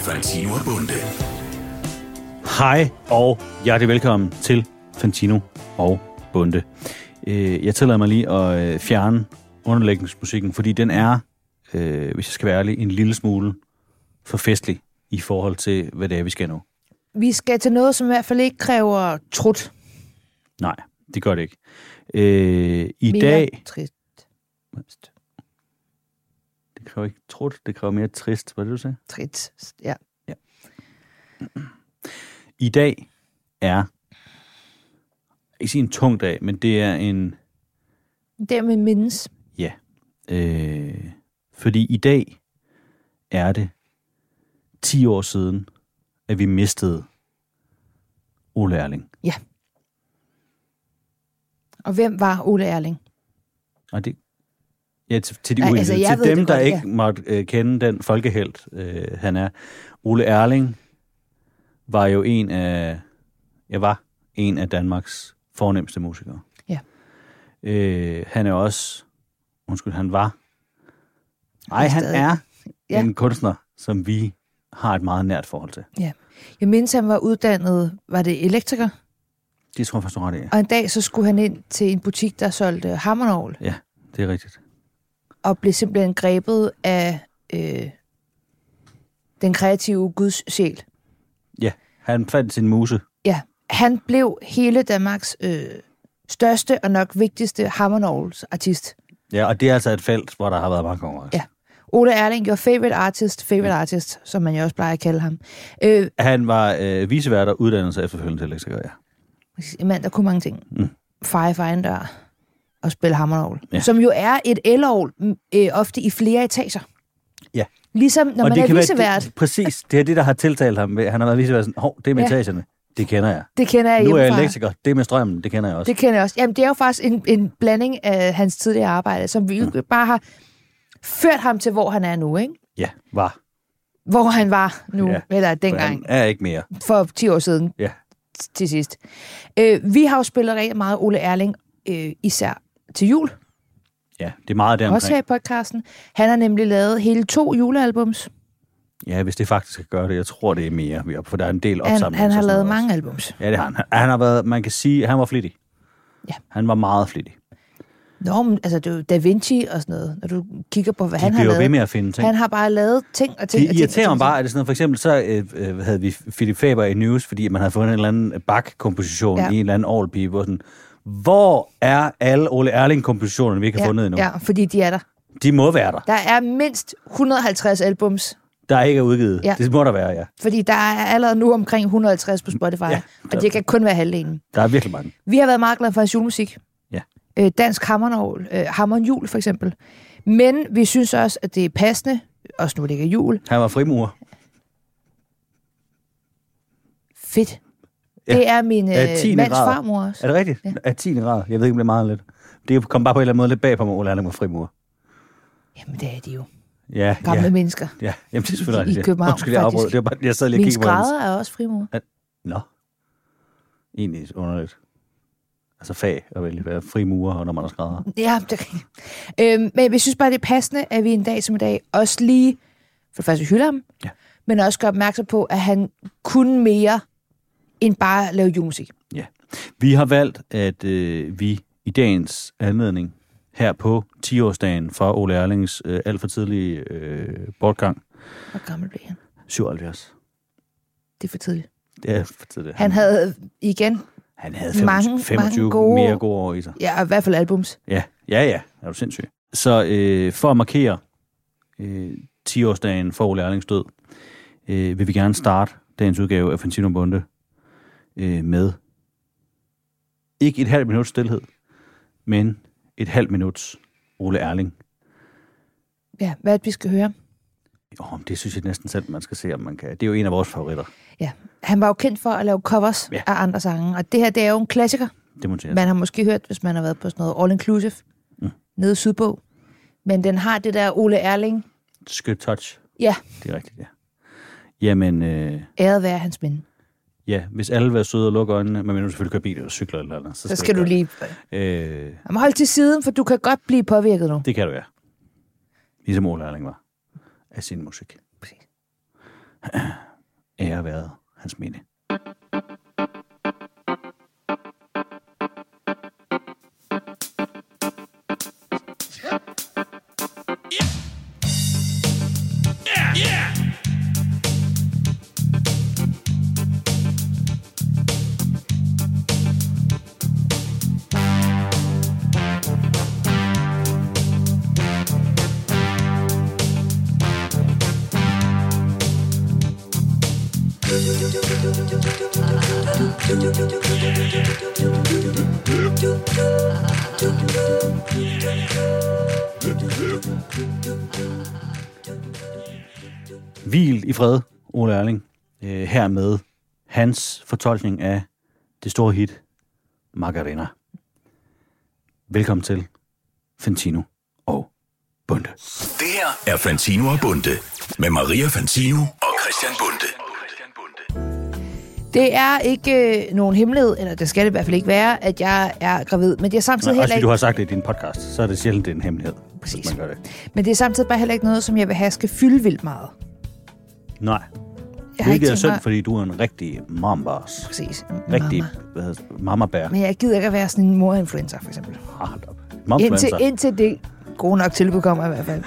Fantino og Bunde. Hej og hjertelig velkommen til Fantino og Bunde. Jeg tillader mig lige at fjerne underlægningsmusikken, fordi den er, hvis jeg skal være ærlig, en lille smule for festlig i forhold til, hvad det er, vi skal nu. Vi skal til noget, som i hvert fald ikke kræver trut. Nej, det gør det ikke. I dag... Trist. Det kræver ikke trut, det kræver mere trist. Hvad er det, du sagde? Trist, ja. I dag er... ikke sige en tung dag, men det er en... Det med mindes. Ja. Fordi i dag er det 10 år siden, at vi mistede Ole Erling. Ja. Og hvem var Ole Erling? Og det... Ja, til de uenige. Altså, til dem, der godt, ikke måtte kende den folkehelt, han er. Ole Erling var jo en af Danmarks fornemste musikere. Ja. Han er også... han var... Nej, han er en kunstner, som vi har et meget nært forhold til. Ja. Jeg mindes, han var uddannet... Var det elektriker? Det tror jeg faktisk, du ret i. Og en dag, så skulle han ind til en butik, der solgte hammernål. Ja, det er rigtigt. Og blev simpelthen grebet af den kreative Guds sjæl. Ja, han fandt sin muse. Ja, han blev hele Danmarks største og nok vigtigste hammernålsartist. Ja, og det er altså et felt, hvor der har været mange konkurrencer. Ja. Ole Erling, your favorite artist, som man jo også plejer at kalde ham. Han var vicevært og uddannet sig efterfølgende til elektriker, ja. En mand, der kunne mange ting. Feje for egen dør og spille hammernål. Ja. Som jo er et elorgel, ofte i flere etager. Ja. Ligesom når man er vicevært. Præcis, det er det, der har tiltalt ham. Han har været vicevært sådan, det er med etagerne. Det kender jeg. Det kender jeg hjemmefra. Nu er jeg elektriker. elektriker. Det er med strømmen. Det kender jeg også. Det kender jeg også. Jamen, det er jo faktisk en blanding af hans tidligere arbejde, som vi bare har ført ham til, hvor han er nu, ikke? Ja, var. Hvor han var nu, eller dengang. Han er ikke mere. For 10 år siden. Ja. Til sidst. Vi har jo spillet rigtig meget Ole Erling, især til jul. Ja, det er meget deromkring. Også her i podcasten. Han har nemlig lavet hele 2 julealbums. Ja, hvis det faktisk kan gøre det. Jeg tror, det er mere. For der er en del opsamling. Han har lavet mange albums. Ja, det har han. Han har været, man kan sige, han var flittig. Ja. Han var meget flittig. Nå, men altså det er jo Da Vinci og sådan noget, når du kigger på, hvad han har lavet. De bliver ved med at finde ting. Han har bare lavet ting og ting. Det irriterer mig bare, at det sådan noget, for eksempel så havde vi Philip Faber i News, fordi man havde fundet en eller anden Bach-komposition i en eller anden orgelpipe, hvor er alle Ole Erling-kompositionerne, vi ikke har fundet endnu? Ja, fordi de er der. De må være der. Der er mindst 150 albums. Der ikke er udgivet. Ja. Det må der være, ja. Fordi der er allerede nu omkring 150 på Spotify, og det kan kun være halvdelen. Der er virkelig mange. Vi har været meget glade for hans julemusik. Ja. Dansk hammernål, hammernjul for eksempel. Men vi synes også, at det er passende, også nu det ikke er jul. Han var frimurer. Fedt. Ja. Det er min mands farmor også. Er det rigtigt? Ja. Af 10. grad. Jeg ved ikke, om det er meget lidt. Det kom bare på en eller anden måde lidt bag på mig, Ole Erling var frimurer. Jamen, det er de jo. Ja, gamle mennesker. Ja, jamen det er selvfølgelig rigtigt. I København, faktisk. Det var bare, jeg sad lige og kiggede på hans. Min skrædder er også frimur. Nå. Egentlig underligt. Altså fag at være frimurer, når man er skrædder. Ja, det men vi synes bare, det er passende, at vi en dag som i dag også lige, for det første hylder ham, men også gør opmærksom på, at han kunne mere end bare lave julemusik. Ja. Vi har valgt, at vi i dagens anledning her på 10-årsdagen for Ole Erlings alt for tidlige bortgang. Hvor gammel blev han? 77. Det er for tidligt. Det er for tidligt. Han havde igen... Han havde 25 gode, mere gode år i sig. Ja, i hvert fald albums. Ja. Er du sindssyg. Så for at markere 10-årsdagen for Ole Erlings død, vil vi gerne starte dagens udgave af Fantino Bunde med ikke et halvt minuts stillhed, men et halvt minuts Ole Erling. Ja, hvad er det, vi skal høre? Det synes jeg næsten selv, man skal se, om man kan. Det er jo en af vores favoritter. Ja, han var jo kendt for at lave covers af andre sange, og det her, det er jo en klassiker. Det må man har måske hørt, hvis man har været på sådan noget all-inclusive nede i Sydbog. Men den har det der Ole Erling. Skødt touch. Ja. Det er rigtigt, ja. Jamen... æret være hans minde. Ja, hvis alle vil være søde og lukke øjnene, men nu selvfølgelig kører bil eller cykler eller andet. Så skal du lige... Man holde til siden, for du kan godt blive påvirket nu. Det kan du, ja. Ligesom Ole Erling var af sin musik. Præcis. Ære været hans minde. Hvil i fred, Ole Erling. Hermed hans fortolkning af det store hit, Macarena. Velkommen til Fantino og Bonde. Det her er Fantino og Bonde med Maria Fantino og Christian Bonde. Det er ikke nogen hemmelighed, eller det skal det i hvert fald ikke være, at jeg er gravid. Men det er samtidig heller ikke... du har sagt det i din podcast, så er det sjældent, det er en hemmelighed. Præcis. Man gør det. Men det er samtidig bare heller ikke noget, som jeg vil have skal fylde vildt meget. Nej. Hvilket er synd, fordi du er en rigtig mambars. Præcis. Rigtig mamma-bær. Men jeg gider ikke at være sådan en mor-influencer, for eksempel. Indtil det gode nok tilbud kommer i hvert fald.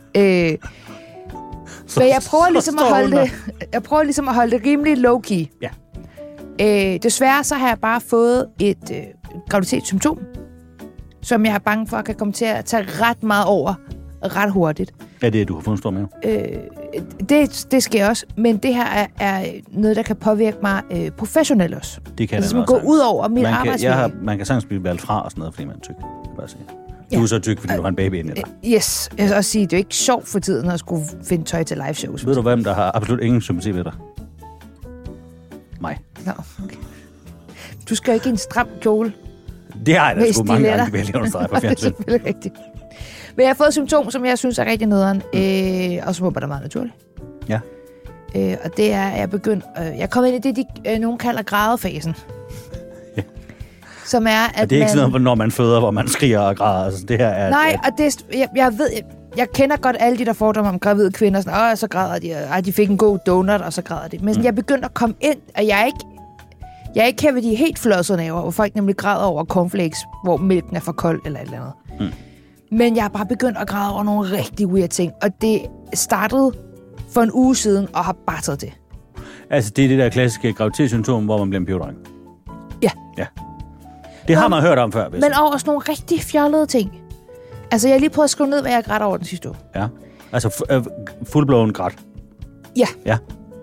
Men jeg prøver ligesom at holde det rimelig low-key. Ja. Desværre så har jeg bare fået et graviditetssymptom, som jeg er bange for, kan komme til at tage ret meget over ret hurtigt. Er det, du har fået en stor mave? Det sker også, men det her er noget, der kan påvirke mig professionelt også. Det kan det gå ud over mit arbejdsliv. Man kan sagtens blive valgt fra og sådan noget, fordi man er tyk. Bare sige. Du er så tyk, fordi du har en baby inde i dig. Yes, jeg vil også sige, det er jo ikke sjovt for tiden at skulle finde tøj til live shows. Ved du, hvem der har absolut ingen sympati ved dig? Mig. Nå, okay. Du skal jo ikke i en stram kjole. Det har jeg da sgu mange gange, vil jeg lige understrege på fjernsyn. Det er selvfølgelig rigtigt. Men jeg har fået et symptom, som jeg synes er rigtig nederen, og som håber, der er meget naturligt. Ja. Og det er, at jeg er begyndt... jeg er kommet ind i det, nogen kalder grædefasen. Ja. Som er, at og det er ikke sådan noget, når man føder, hvor man skriger og græder. Altså, det her er... Nej, og det, jeg ved... Jeg kender godt alle de der fordomme om gravide kvinder. Sådan, så græder de. De fik en god donut, og så græder de. Men jeg er begyndt at komme ind, og jeg er ikke her ved de helt flossede naver, hvor folk nemlig græder over cornflakes, hvor mælken er for kold eller et eller andet. Men jeg har bare begyndt at græde over nogle rigtig weird ting. Og det startede for en uge siden, og har bare taget det. Altså, det er det der klassiske graviditetssymptom, hvor man bliver en pibedreng. Ja. Det har man hørt om før, men over sådan nogle rigtig fjollede ting. Altså, jeg har lige prøvet at skrive ned, hvad jeg græd over den sidste uge. Ja. Altså, fuldblåen græd. Ja.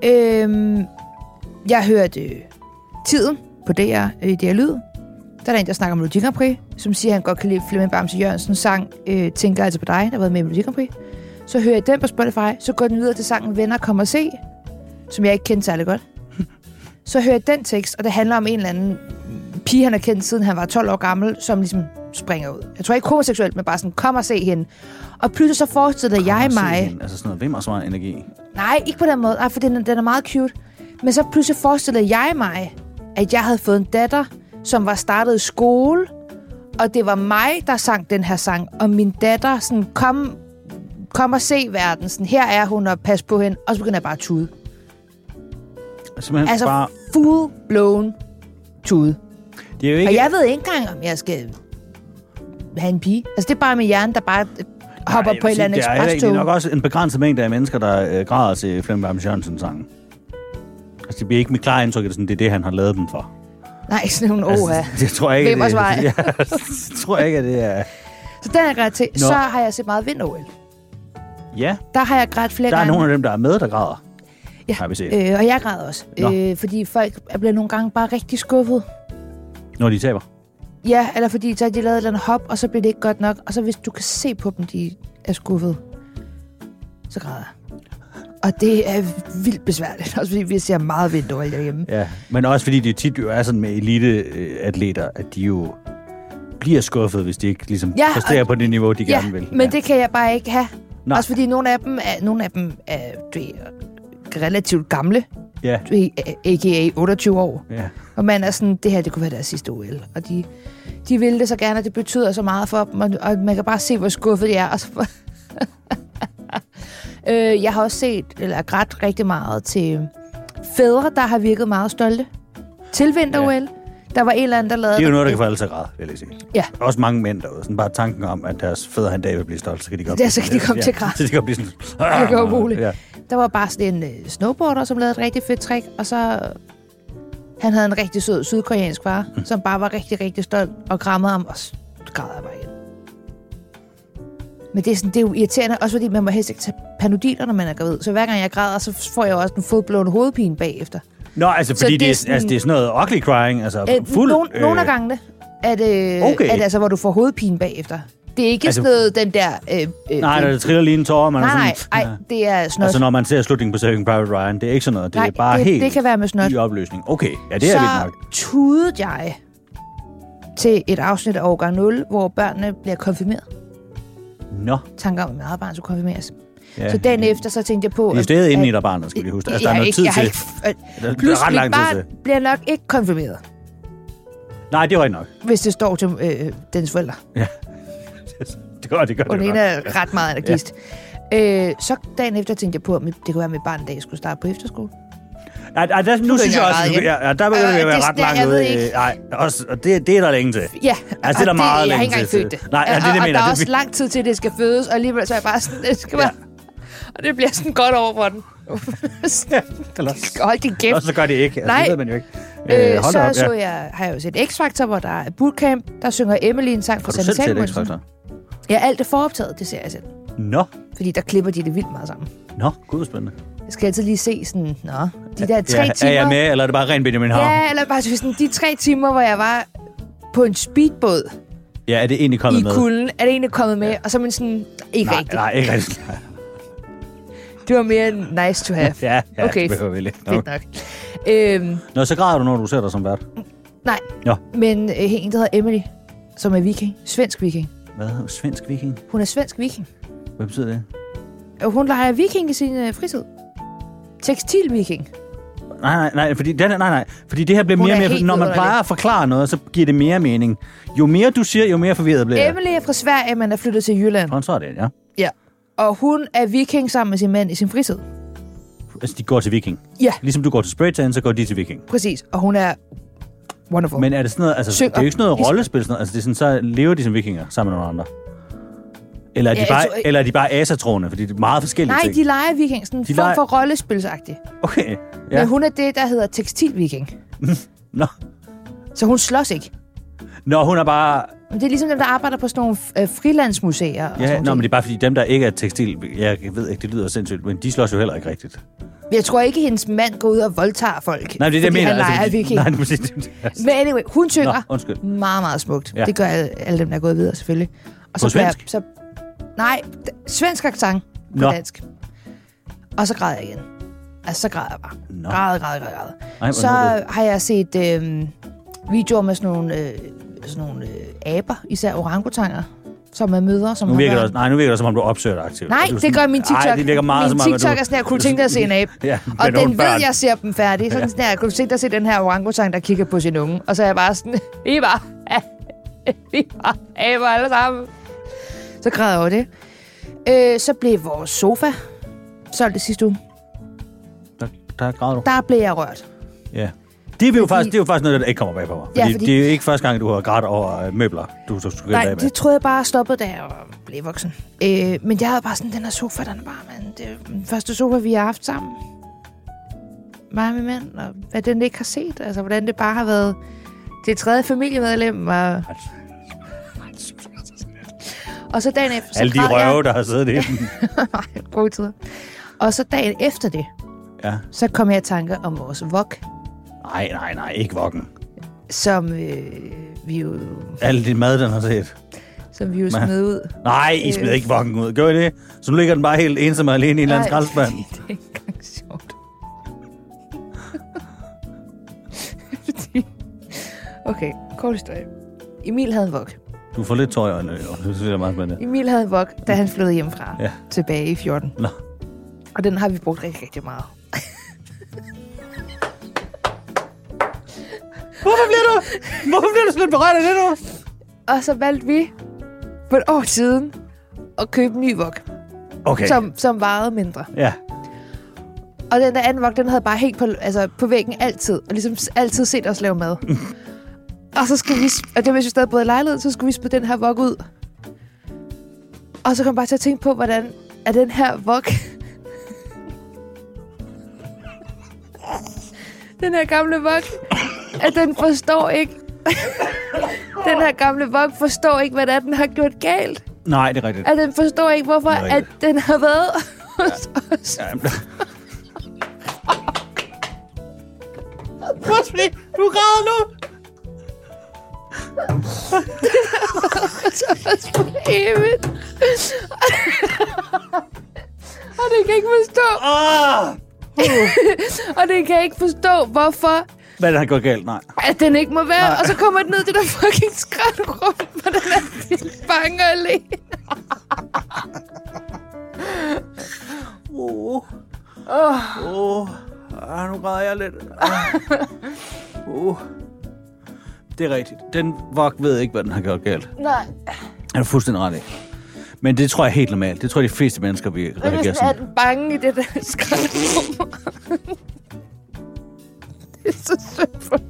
Jeg hørte Tiden på DR i DR Lyd. Der er en, der snakker om Melodi Grand Prix, som siger, at han godt kan lide Flemming Bamse Jørgensens sang Tænker altså på dig, der har været med i Melodi Grand Prix. Så hører jeg den på Spotify, så går den videre til sangen Venner kommer og se, som jeg ikke kendte særlig godt. Så hører jeg den tekst, og det handler om en eller anden pige, han har kendt siden han var 12 år gammel, som ligesom springer ud. Jeg tror ikke homoseksuelt, men bare sådan, kom og se hende. Og pludselig så forestillede jeg mig... Altså sådan noget vimmersvar energi. Nej, ikke på den måde, for den er meget cute. Men så pludselig forestillede jeg mig, at jeg havde fået en datter, som var startet i skole, og det var mig, der sang den her sang, og min datter sådan, kom og se verden, sådan, her er hun, og pas på hende, og så begynder jeg bare at tude. Altså bare... full-blown tude. Det er jo ikke... Og jeg ved ikke engang, om jeg skal have en pige. Altså, det er bare min hjerne, der bare hopper på et eller andet ekspresstog. Det er nok også en begrænset mængde af mennesker, der græder til Flemming Bamse Jørgensens sang. Altså, det bliver ikke mit klare indtryk, at det er det, han har lavet den for. Nej, sådan nogle ord. Det tror jeg ikke, det tror jeg ikke, at det er... Så den er grædt til. Nå. Så har jeg set meget vind-OL. Ja. Der har jeg grædt flere gange. Der er nogle af dem, der er med, der græder. Ja, har vi set. Og jeg græder også. Fordi folk bliver nogle gange bare rigtig skuffet. Når de taber? Ja, eller fordi så har de lavet et eller andet hop, og så bliver det ikke godt nok. Og så hvis du kan se på dem, de er skuffet, så græder jeg. Og det er vildt besværligt, også fordi vi ser meget vind-OL derhjemme. Ja, men også fordi det tit jo er sådan med eliteatleter, at de jo bliver skuffet, hvis de ikke ligesom præsterer på det niveau, de gerne vil. Men det kan jeg bare ikke have. Nej. Også fordi nogle af dem er relativt gamle. Ja. A.k.a. 28 år. Ja. Og man er sådan, det her, det kunne være deres sidste OL. Og de vil det så gerne, og det betyder så meget for dem, og man kan bare se, hvor skuffet de er. Og så Jeg har også set, eller grædt rigtig meget til fædre, der har virket meget stolte. Til vinter-OL. Der var en eller anden, der lavede... Det er jo noget, der kan få alle til at græde, vil jeg sige. Ja. Også mange mænd derude. Sådan bare tanken om, at deres fædre en dag vil blive stolt, så kan de godt... Ja, så kan de komme til at græde. Så de kan blive sådan... Det går umuligt. Ja. Der var bare sådan en snowboarder, som lavede et rigtig fedt trick, og så... Han havde en rigtig sød sydkoreansk far, som bare var rigtig, rigtig stolt og krammede ham, og så græder jeg bare igen. Men det er jo irriterende, også fordi man må helst ikke tage Panodiler, når man er gravid. Så hver gang jeg græder, så får jeg jo også en fodblående hovedpine bagefter. Nå, altså fordi det er sådan noget ugly crying, altså fuld... Nogle af gangene er det, altså, hvor du får hovedpine bagefter. Det er ikke altså, sådan noget, den der... nej, det triller lige en tårer. Nej, det er snot. Altså når man ser slutningen på Saving Private Ryan, det er ikke sådan noget. Det er bare helt det kan være med snot. i opløsning. Okay, ja, det er vildt nok. Så tudede jeg til et afsnit af årgang 0, hvor børnene bliver konfirmeret. Nå. Tanker om, at meget barn skulle konfirmeres. Ja, så dagen efter, så tænkte jeg på... Det er stadig inde i dig barnet, skal vi huske. Altså, der er noget tid til. Plus, mit barn bliver nok ikke konfirmeret. Nej, det var ikke nok. Hvis det står til dens forældre. Ja. Det gør det. Og den ene er ret meget anarkist. Ja. Så dagen efter tænkte jeg på, at det kunne være, at mit barn en dag skulle starte på efterskole. Nu synes jeg også, der begynder vi at være ret langt ude. Nej, og det er der længe til. Ja, altså, det er der meget jeg har længe ikke engang født det. Nej, det mener. Og der er også lang tid til, det skal fødes, og alligevel så er jeg bare sådan, det skal være... Og det bliver sådan godt over for den. Hold din kæft. Og så gør det ikke. Altså, nej, det ved man jo ikke. Har jeg jo set X-Factor, hvor der er bootcamp. Der synger Emily en sang fra Sanitetmønsen. Ja, alt er foroptaget, det ser jeg selv. Nå. Fordi der klipper de det vildt meget sammen. Nå, gud spændende. Jeg skal altid lige se sådan, de der 3 timer... Er jeg med, eller er det bare ren Benjamin Havn? Ja, eller bare sådan, de 3 timer, hvor jeg var på en speedbåd. Ja, er det egentlig kommet med? I kulden, er det egentlig kommet med? Og så er man sådan, ikke rigtigt. Nej, ikke rigtigt. Det var mere nice to have. ja, okay, det behøver vi lidt. Fedt nok. Nå, så græder du, når du ser dig som vært? Nej, men en, der hedder Emily, som er viking. Svensk viking. Hvad? Svensk viking? Hun er svensk viking. Hvad betyder det? Hun leger viking i sin fritid. Tekstilviking. Nej, fordi det her bliver mere og mere... Når man plejer at forklare noget, så giver det mere mening. Jo mere du siger, jo mere forvirret bliver jeg. Emily er fra Sverige, men er flyttet til Jylland. Så er det, ja. Ja, og hun er viking sammen med sin mand i sin fritid. Altså, de går til viking? Ja. Ligesom du går til spraytan, så går de til viking? Præcis, og hun er wonderful. Men er det sådan noget... Altså, det er jo ikke sådan noget rollespil, sådan noget. Altså, det er sådan, så lever de som vikinger sammen med nogle andre? Eller er de bare asatroende, fordi det er meget forskellige ting? Nej, de leger viking, sådan en form for rollespilsagtigt. Okay, ja. Men hun er det, der hedder tekstilviking. Nå. Så hun slås ikke. Nå, hun er bare... Men det er ligesom dem, der arbejder på sådan nogle frilandsmuseer. Ja, men det er bare fordi dem, der ikke er tekstil... Jeg ved ikke, det lyder sindssygt, men de slås jo heller ikke rigtigt. Jeg tror ikke, hendes mand går ud og voldtager folk. Nej, det er det, jeg mener. Han leger viking. Nej, det men anyway, hun synger meget, meget smukt. Ja. Det gør alle dem, der er gået videre, selvfølgelig. Og på svensk? Nej, svensk accent på dansk. Og så græder jeg igen. Altså, så græder jeg bare. Græder. Så har jeg set videoer med sådan nogle aber, især orangutanger, som er mødre, som nu virker det som om du opsøger det aktivt. Nej, det gør min TikTok. Det virker meget min TikTok er sådan her, kunne du tænke dig at se en abe? Ja, og den ved, jeg ser dem færdige. Sådan her, kunne du tænke dig at se den her orangutang, der kigger på sin unge? Og så er jeg bare sådan, vi var aber alle sammen. Så græder jeg over det. Så blev vores sofa solgt det sidste uge. Der græder du? Der blev jeg rørt. Ja. Det er jo faktisk noget, der ikke kommer bag på mig. Fordi det er jo ikke første gang, du har grædt over møbler, du skulle Nej, det troede jeg bare stoppede, da jeg blev voksen. Men jeg havde bare sådan, den her sofa, den er bare, det er den første sofa, vi har haft sammen. Mig og min mand, og hvad den ikke har set. Altså, hvordan det bare har været det tredje familiemedlem. Og så dagen efter... Alle de røve, der har siddet i den. Gode tider. Og så dagen efter det, så kom jeg i tanke om vores vok. Nej, ikke vokken. Som vi jo... Alle din mad, den har set. Som vi jo smed ud. Nej, I smed ikke vokken ud. Gør I det? Så nu ligger den bare helt ensom og alene i en eller anden skraldespand. Det er ikke engang sjovt. Okay, kort historie. Emil havde en vok. Du får lidt tøj i øjnene, og det synes jeg er meget spændende. Emil havde en vok, da han flyttede hjemmefra tilbage i 14. Nå. Og den har vi brugt rigtig, rigtig meget. Hvorfor bliver du sådan lidt berørt af det nu? Og så valgte vi for et år siden at købe en ny vok. Okay. Som vejede mindre. Ja. Og den der anden vok, den havde bare hængt på væggen altid. Og ligesom altid set os lave mad. Og så skal vi... Og det var jo stadig både i lejligheden, så skulle vi spille den her vok ud. Og så kom jeg bare til at tænke på, hvordan er den her vok... den her gamle vok, at den forstår ikke... den her gamle vok forstår ikke, hvad det er, den har gjort galt. Nej, det er rigtigt. At den forstår ikke, hvorfor at den har været hos os. Du græder nu! For evigt. Og det kan ikke forstå. Og det kan ikke forstå, hvorfor... Hvad den har gået galt, nej. At den ikke må være. Nej. Og så kommer den ned til der fucking skraldrum, hvor den er bange og le. Nu græder jeg lidt. Det er rigtigt. Den vok ved ikke, hvad den har gjort galt. Nej. Han er fuldstændig ret i. Men det tror jeg er helt normalt. Det tror jeg, de fleste mennesker vil reagere sådan. Er den bange i det der skraldrum? Det er så sødt for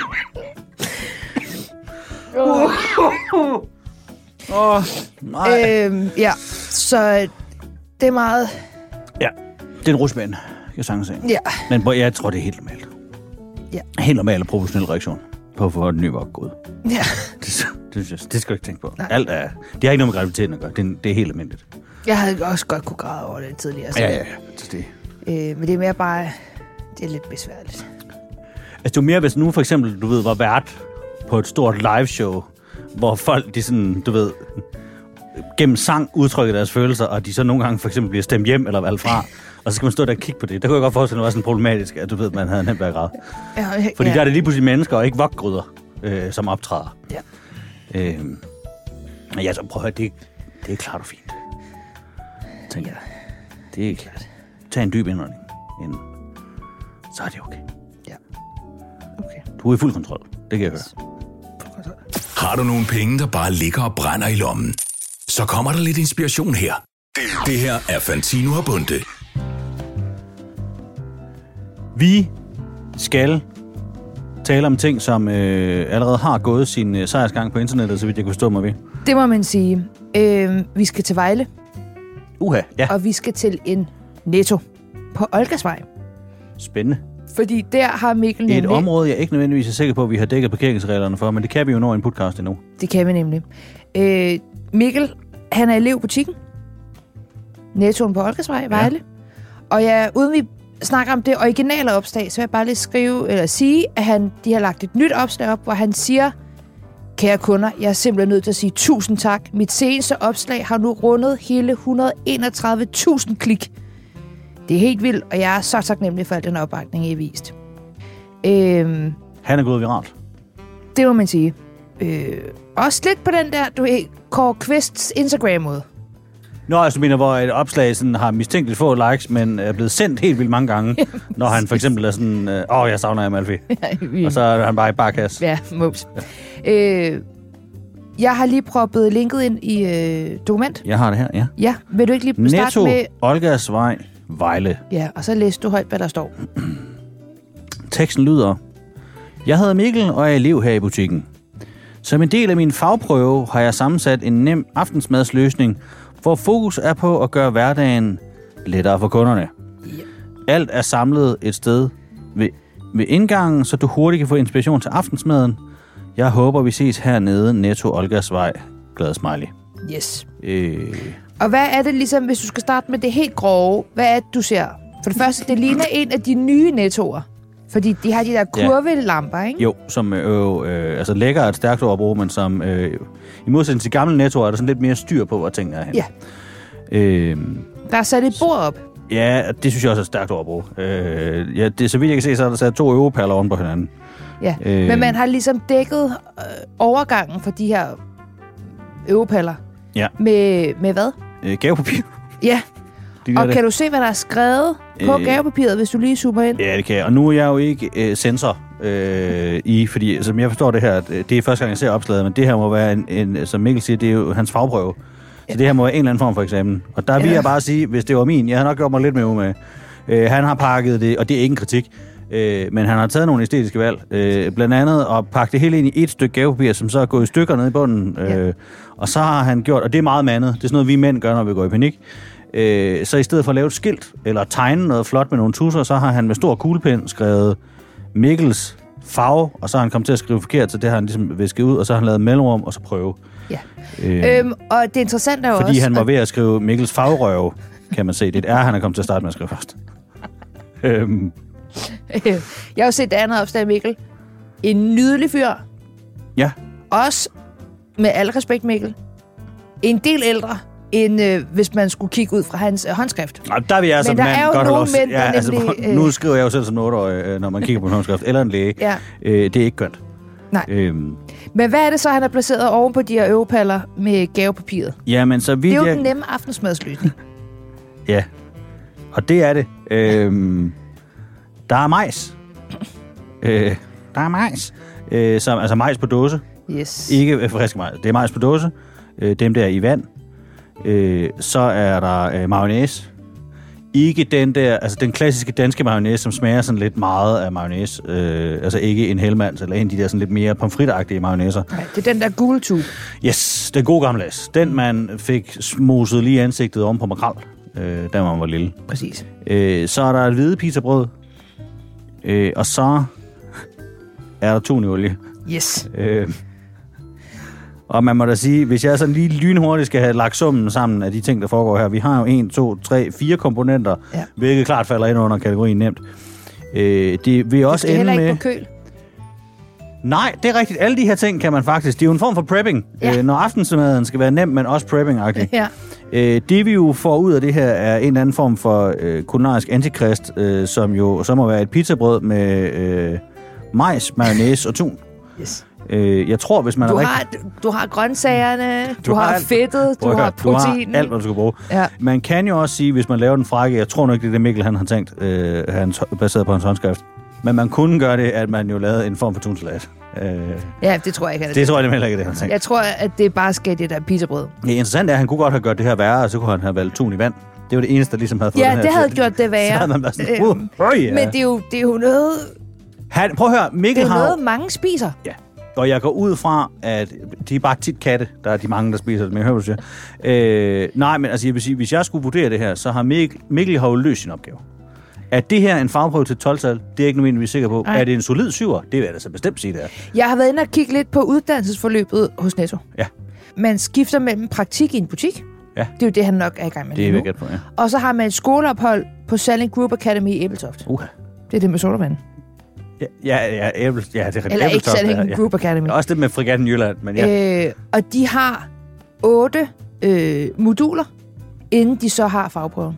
nej. Ja, så det er meget... Ja, det er en rusbane, jeg sagde sige. Ja. Men jeg tror, det er helt normalt. Ja. Helt normal og professionel reaktion på at få en ny vok ud. Ja. Det skal du ikke tænke på. Alt er... Det har ikke noget med graviditeten at gøre. Det er helt almindeligt. Jeg havde også godt kunne græde over det tidligere. Så. Ja. Det. Men det er mere bare... Det er lidt besværligt. Altså, det er mere, hvis nu for eksempel, du ved, var vært på et stort liveshow, hvor folk, de sådan, du ved, gennem sang udtrykker deres følelser, og de så nogle gange for eksempel bliver stemt hjem eller valgt fra, og så skal man stå der og kigge på det. Der kunne jeg godt forestille mig, at det var sådan problematisk, at du ved, man havde nemt været græd. Fordi der er det lige pludselig mennesker, og ikke vokgryder, som optræder. Ja. Men jeg så prøv at høre, det er klart og fint. Tænker jeg. Det er klart. Tag en dyb indånding. Så er det okay. Ja. Okay. Du er i fuld kontrol. Det kan jeg høre. Har du nogle penge, der bare ligger og brænder i lommen? Så kommer der lidt inspiration her. Det her er Fantino og Bunde. Vi skal tale om ting, som allerede har gået sin sejrsgang på internettet, så vidt jeg kunne stå mig ved. Det må man sige. Vi skal til Vejle. Ja. Og vi skal til en Netto på Olgasvej. Spændende. Fordi der har Mikkel nemlig... Det er et område, jeg ikke nødvendigvis er sikker på, at vi har dækket parkeringsreglerne for, men det kan vi jo nå i en podcast endnu. Det kan vi nemlig. Mikkel, han er elev i butikken. Nettoen på Olgasvej, Vejle. Ja. Og uden vi snakker om det originale opslag, så vil jeg bare lige sige, at de har lagt et nyt opslag op, hvor han siger, kære kunder, jeg er simpelthen nødt til at sige 1000 tak. Mit seneste opslag har nu rundet hele 131.000 klik. Det er helt vildt, og jeg er så taknemmelig for al den opbakning, I har vist. Han er gået viralt. Det må man sige. Også lidt på den der, Kåre Kvists Instagram-måde. Nå, altså mener, hvor et opslag sådan, har mistænkeligt få likes, men er blevet sendt helt vildt mange gange, når han for eksempel er sådan, jeg savner Amalfi. Og så er han bare i barkasse. Ja, mops. Jeg har lige proppet linket ind i dokument. Jeg har det her, ja. Ja, vil du ikke lige starte Netto, med... Olgasvej, Vejle. Ja, og så læser du højt, hvad der står. Teksten lyder: Jeg hedder Mikkel, og er elev her i butikken. Som en del af min fagprøve har jeg sammensat en nem aftensmadsløsning, hvor fokus er på at gøre hverdagen lettere for kunderne. Ja. Alt er samlet et sted ved indgangen, så du hurtigt kan få inspiration til aftensmaden. Jeg håber, vi ses hernede, Netto Olgasvej. Glad smiley. Yes. Og hvad er det ligesom, hvis du skal starte med det helt grove, hvad er det, du ser? For det første, det ligner en af de nye Nettoer. Fordi de har de der kurvelamper, ikke? Jo, som altså lækker et stærkt ord at bruge, men som i modsætning til gamle Nettoer er der sådan lidt mere styr på, hvor tingene er hen. Ja. Der er sat et bord op. Ja, det synes jeg også er et stærkt ord at bruge. Så vidt jeg kan se, så er der sat 2 europaller oven på hinanden. Ja, men man har ligesom dækket overgangen for de her europaller. Ja. Med hvad? Gavepapir. Ja. Og kan du se, hvad der er skrevet på gavepapiret, hvis du lige zoomer ind? Ja, det kan jeg. Og nu er jeg jo ikke sensor fordi som jeg forstår det her, det er første gang, jeg ser opslaget, men det her må være som Mikkel siger, det er jo hans fagprøve. Så det her må være en eller anden form for eksamen. Og der vil jeg bare sige, hvis det var min, jeg har nok gjort mig lidt med umage. Han har pakket det, og det er ikke en kritik, men han har taget nogle æstetiske valg. Blandt andet at pakke det hele ind i et stykke gavepapir, som så er gået i stykker ned i bunden. Og så har han gjort, og det er meget mandet, det er sådan noget, vi mænd gør, når vi går i panik. Så i stedet for at lave et skilt, eller tegne noget flot med nogle tusser, så har han med stor kuglepen skrevet Mikkels farve, og så har han kommet til at skrive forkert, så det har han ligesom visket ud, og så har han lavet mellemrum, og så prøve. Ja. Og det interessante er jo fordi også... han var ved at skrive Mikkels farverøve, kan man se. Det er, han er kommet til at starte med at skrive først. Jeg har jo set det andet opslag, Mikkel. En nydelig fyr. Ja. Også, med al respekt, Mikkel, en del ældre, end hvis man skulle kigge ud fra hans håndskrift. Nej, der vil jeg som mand godt have lov. Nemlig, nu skriver jeg jo selv som 8-årig, når man kigger på en håndskrift, eller en læge. Ja. Det er ikke kønt. Nej. Men hvad er det så, han har placeret oven på de her øvepaller med gavepapiret? Jamen, så det er jo den nemme aftensmadsløsning. Ja, og det er det. Der er majs. Der er majs. Altså majs på dåse. Yes. Ikke frisk majs. Det er majs på dåse. Dem der i vand. Så er der mayonnaise. Ikke den der, altså den klassiske danske mayonnaise, som smager sådan lidt meget af mayonnaise. Altså ikke en Hellmann's, eller en af de der sådan lidt mere pomfritagtige mayonnaiser. Nej, det er den der gule tube. Yes, den gode gammeldags. Den, man fik smoset lige ansigtet om på makrel, da man var lille. Præcis. Så er der et hvide pizzabrød. Og så er der tunifolie. Yes. Og man må da sige, hvis jeg sådan lige lynhurtigt skal have lagt summen sammen af de ting, der foregår her. Vi har jo 1, 2, 3, 4 komponenter, hvilket klart falder ind under kategorien nemt. Det vil også ende med... heller ikke på køl. Nej, det er rigtigt. Alle de her ting kan man faktisk... Det er jo en form for prepping. Ja. Når aftensmaden skal være nem, men også prepping-agtig. Ja. Det vi jo får ud af det her er en anden form for kulinarisk antikrist, som jo så må være et pizzabrød med majs, mayonnaise og tun. Yes. Jeg tror, hvis man du har grøntsagerne, du har fedtet, du har proteinen. Du har alt, hvad du skal bruge. Ja. Man kan jo også sige, hvis man laver den frække, jeg tror nok, det er det Mikkel, han har tænkt, baseret på hans håndskrift. Men man kunne gøre det, at man jo lavede en form for tunsalat. Ja, det tror jeg ikke. Det tror jeg heller ikke, det han tænkt. Jeg tror, at det bare skal det der pizzabrød. Det interessante er, at han kunne godt have gjort det her værre, og så kunne han have valgt tun i vand. Det var det eneste, der ligesom havde fået det her. Ja, det havde gjort det værre. Så havde man bare sådan, ja. Men det er jo noget... Prøv at høre, Mikkel har... Det er noget, mange spiser. Ja. Og jeg går ud fra, at de er bare tit katte. Der er de mange, der spiser det, men jeg hører, hvad du siger. Nej, men altså, jeg vil sige, hvis jeg skulle vurdere det her, så har Mikkel har jo løst sin opgave. Er det her en fagprøve til 12-tal? Det er ikke nødvendigvis, vi er sikre på. Nej. Er det en solid 7'er? Det vil jeg da så bestemt sige, det er. Jeg har været inde og kigge lidt på uddannelsesforløbet hos Netto. Ja. Man skifter mellem praktik i en butik. Ja. Det er jo det, han nok er i gang med. Det er væk på, ja. Og så har man et skoleophold på Salling Group Academy i Ebeltoft. Det er det med sodavand. Ja, det er rigtigt. Eller ikke Salling Group Academy. Også det med Fregatten Jylland, men ja. Og de har 8 moduler, inden de så har fagprøven.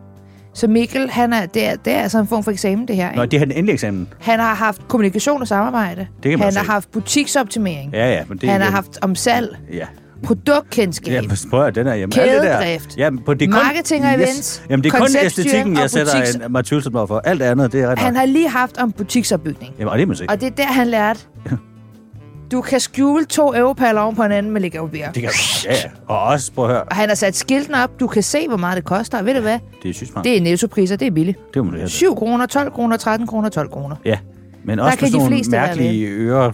Så Mikkel, det er altså en form for eksamen, det her. Nå, det er den endelige eksamen. Han har haft kommunikation og samarbejde. Han har haft butiksoptimering. Ja, men det han har haft om salg. Ja. Produktkendskab. Ja, prøv at den er hjemme. Kædedrift. Ja, på det marketing og events. Yes. Jamen, det er kun æstetikken, jeg sætter mig tvivlsomt for. Alt andet, det er ret nok. Han har lige haft om butiksopbygning. Jamen, og det må se. Og det er der, han lærte. Du kan skjule 2 europaller oven på hinanden med legavbier. Det kan ja. Og også, prøv at høre. Og han har sat skilten op. Du kan se, hvor meget det koster. Ved du hvad? Det er sygt smart. Det er nettopriser. Det er billigt. Det må du have. 7 kroner, 12 kroner, 13 kroner, 12 kroner. Ja, men også med sådan nogle mærkelige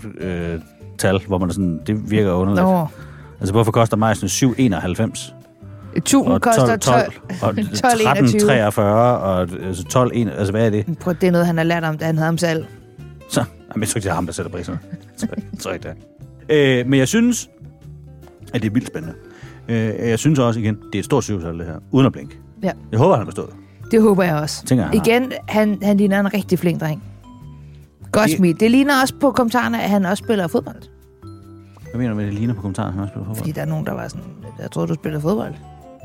øretal, hvor man sådan, det virker underligt. Nå. Altså, hvorfor koster majsen 7,91? Tun koster 12. Og 13,43 og 12,1. Altså, hvad er det? Prøv, det er noget, han har lært om, da han havde om salg. Så, jamen, jeg tror ikke, det er ham, der sætter priserne. Jeg tror ikke det. Men jeg synes, at det er vildt spændende. Jeg synes også, igen, det er et stort syvtal, det her. Uden at blinke. Ja. Jeg håber, han har bestået. Det håber jeg også. Tænker, igen, han ligner en rigtig flink dreng. Godt smidt. Det ligner også på kommentarerne, at han også spiller fodbold. Hvad mener du med, det ligner på kommentarerne, at han også spiller fodbold? Fordi der er nogen, der var sådan, jeg tror du spiller fodbold.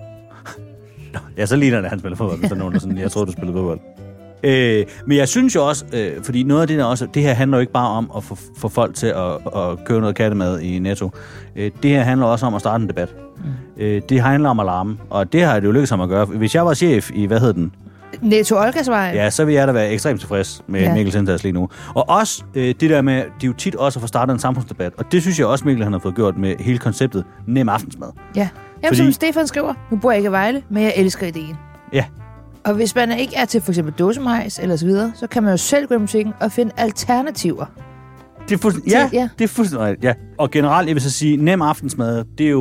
Ja, så ligner det, at han spiller fodbold, hvis der er nogen, der sådan, jeg tror du spiller fodbold. Men jeg synes jo også, fordi noget af det der også, det her handler jo ikke bare om at få folk til at købe noget kattemad i Netto. Det her handler også om at starte en debat. Det handler om at larme, og det har det jo lykkedes ham at gøre. Hvis jeg var chef i, hvad hed den? Netto Olgasvej. Ja, så vil jeg da være ekstremt tilfreds med Mikkels indsats lige nu. Og også det der med, de er jo tit også at få startet en samfundsdebat, og det synes jeg også, Mikkel han har fået gjort med hele konceptet nem aftensmad. Ja. Jamen, som Stefan skriver, nu bor jeg ikke i Vejle, men jeg elsker ideen. Ja. Og hvis man ikke er til for eksempel dåsemajs eller så videre, så kan man jo selv gå i butikken og finde alternativer. Det er fuldstændig, det er fuldstændig rigtigt, ja. Og generelt, jeg vil så sige, nem aftensmad, det er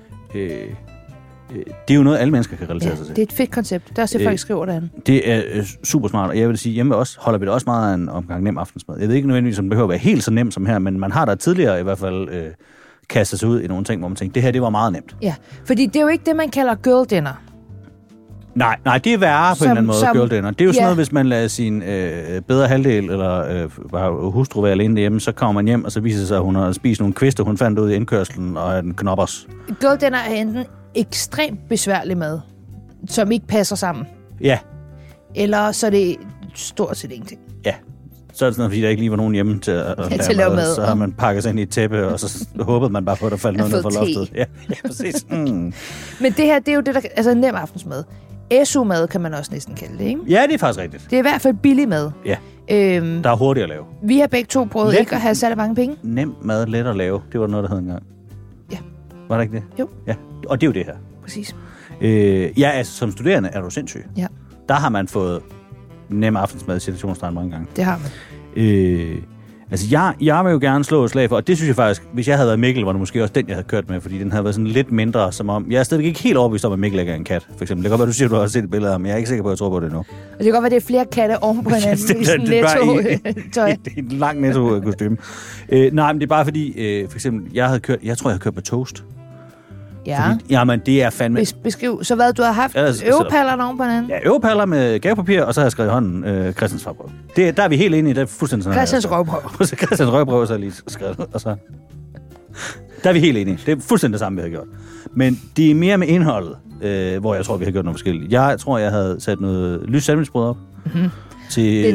jo noget, alle mennesker kan relatere sig til. Det er et fedt koncept. Der er også folk skriver derinde. Det er super smart, og jeg vil sige, hjemme også holder vi det også meget af en omgang nem aftensmad. Jeg ved ikke nødvendigvis, om det behøver at være helt så nemt som her, men man har da tidligere i hvert fald kastet sig ud i nogle ting, hvor man tænker, det her, det var meget nemt. Ja, fordi det er jo ikke det, man kalder girl dinner. Nej, det er værre på en eller anden måde, girl dinner. Det er jo sådan noget, hvis man lader sin bedre halvdel, eller bare hustru være alene hjemme, så kommer man hjem, og så viser sig, at hun har spist nogle kvister, hun fandt ud i indkørslen, og en knoppers. Girl dinner er enten ekstremt besværlig mad, som ikke passer sammen. Ja. Eller så er det stort set ingenting. Ja. Så er det sådan noget, fordi der ikke lige var nogen hjemme til at lave mad. Så har man pakket sig ind i et tæppe, og så håbede man bare på, at der faldt noget ned fra loftet. Ja, præcis. Men det her, det er jo det, der... Altså nem aftensmad. SU-mad kan man også næsten kalde det, ikke? Ja, det er faktisk rigtigt. Det er i hvert fald billig mad. Ja. Der er hurtigt at lave. Vi har begge to prøvet ikke at have særlig mange penge. Nem mad, let at lave. Det var noget, der hed engang. Ja. Var det ikke det? Jo. Ja. Og det er jo det her. Præcis. Ja, altså som studerende er du sindssyg. Ja. Der har man fået nem aftensmad i situationstegn mange gange. Det har man. Altså, jeg vil jo gerne slå et slag for, og det synes jeg faktisk, hvis jeg havde været Mikkel, var det måske også den, jeg havde kørt med, fordi den havde været sådan lidt mindre, som om... Jeg er stadigvæk ikke helt overbevist om, at Mikkel ikke er en kat, for eksempel. Det kan godt være, du siger, at du har set et billede af ham, men jeg er ikke sikker på, at jeg tror på det nu. Og det kan godt være, det er flere katte oven på hinanden i sådan netto-tøj. Det er en lang netto-kostyme. Nej, men det er bare fordi, for eksempel, jeg tror, jeg havde kørt med toast. Ja. Fordi, jamen, det er fandme... Beskriv. Så hvad, du har haft øvepallerne oven på hinanden? Ja, øvepaller med gavepapir, og så har jeg skrevet i hånden Christians farprøve. Der er vi helt enige, det er fuldstændig sådan. Christians røvprøve. Christians røvprøve, så har jeg lige skrevet, og så... Der er vi helt enige. Det er fuldstændig det samme, vi har gjort. Men det er mere med indholdet, hvor jeg tror, vi har gjort noget forskelligt. Jeg tror, jeg havde sat noget lys sandwichbrød op. Mm-hmm. Til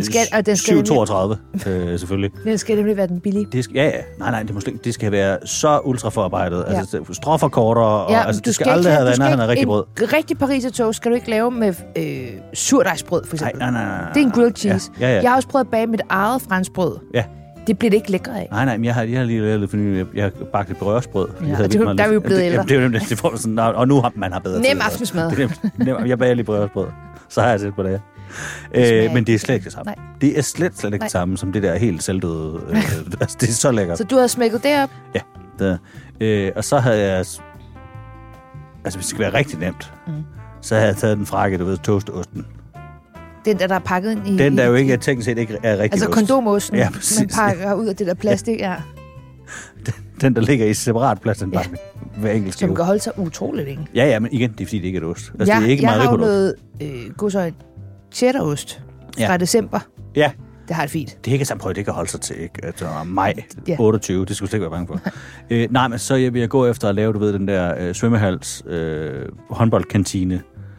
7,32 selvfølgelig. Den skal nemlig være den billige. Nej, det skal være så ultraforarbejdet. Ja. Altså strofferkortere, ja, og altså, det skal aldrig have været nærheden af rigtig brød. Rigtig parisertoast skal du ikke lave med surdejsbrød, for eksempel. Nej. Det er en grilled cheese. Ja. Jeg har også prøvet at bage mit eget franskbrød. Ja. Det bliver det ikke lækkert af. Nej, men jeg har lige lavet lidt for nylig. Jeg har bagt et brødsbrød. Ja, der er vi jo blevet ældre. Det er jo nemt, det får sådan, og nu har man bedre. Nem aftensmad. Jeg bager lige brødsbrød. Så har jeg set på det. Men det er slet ikke det samme. Nej. Det er slet ikke det samme som det der helt selvdøde. Altså, det er så lækkert. Så du har smækket det op? Ja. Og så havde jeg... Altså, hvis det skal være rigtig nemt, så havde jeg taget den frakke, du ved, toastosten. Den der er pakket ind i... Den der jo ikke, teknisk set ikke er rigtig altså ost. kondomosten, ja, man pakker ud af det der plastik, ja. Den, der ligger i separat plastindpakning. Hver enkelt skive. Som kan holde sig utroligt længe. Ja, men igen, det er fordi, det ikke er et ost. Altså, det er ikke jeg har jo noget cheddarost fra december. Ja. Det har det fint. Det er ikke samt det kan holde sig til, ikke? Altså, maj 28, det skulle slet ikke være bange for. Nej, men så vil jeg gå efter at lave, du ved, den der svømmehals håndboldkantine.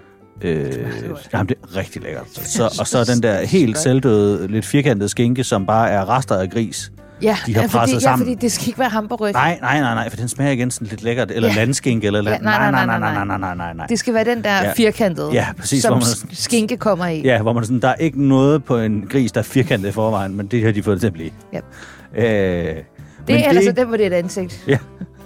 Jamen, det er rigtig lækkert. Og så den der helt selvdøde, lidt firkantede skinke, som bare er rester af gris. Ja, de har presset sammen. Ja, fordi det skal ikke være hamburgerryg. Nej, for den smager igen sådan lidt lækkert. Eller landskinke, eller... Ja, nej. Det skal være den der firkantede, præcis, som skinke kommer i. Ja, hvor man sådan, der er ikke noget på en gris, der er firkantet i forvejen, men det har de fået det til at blive. Ja. Det er altså den, hvor det er et ansigt. Ja.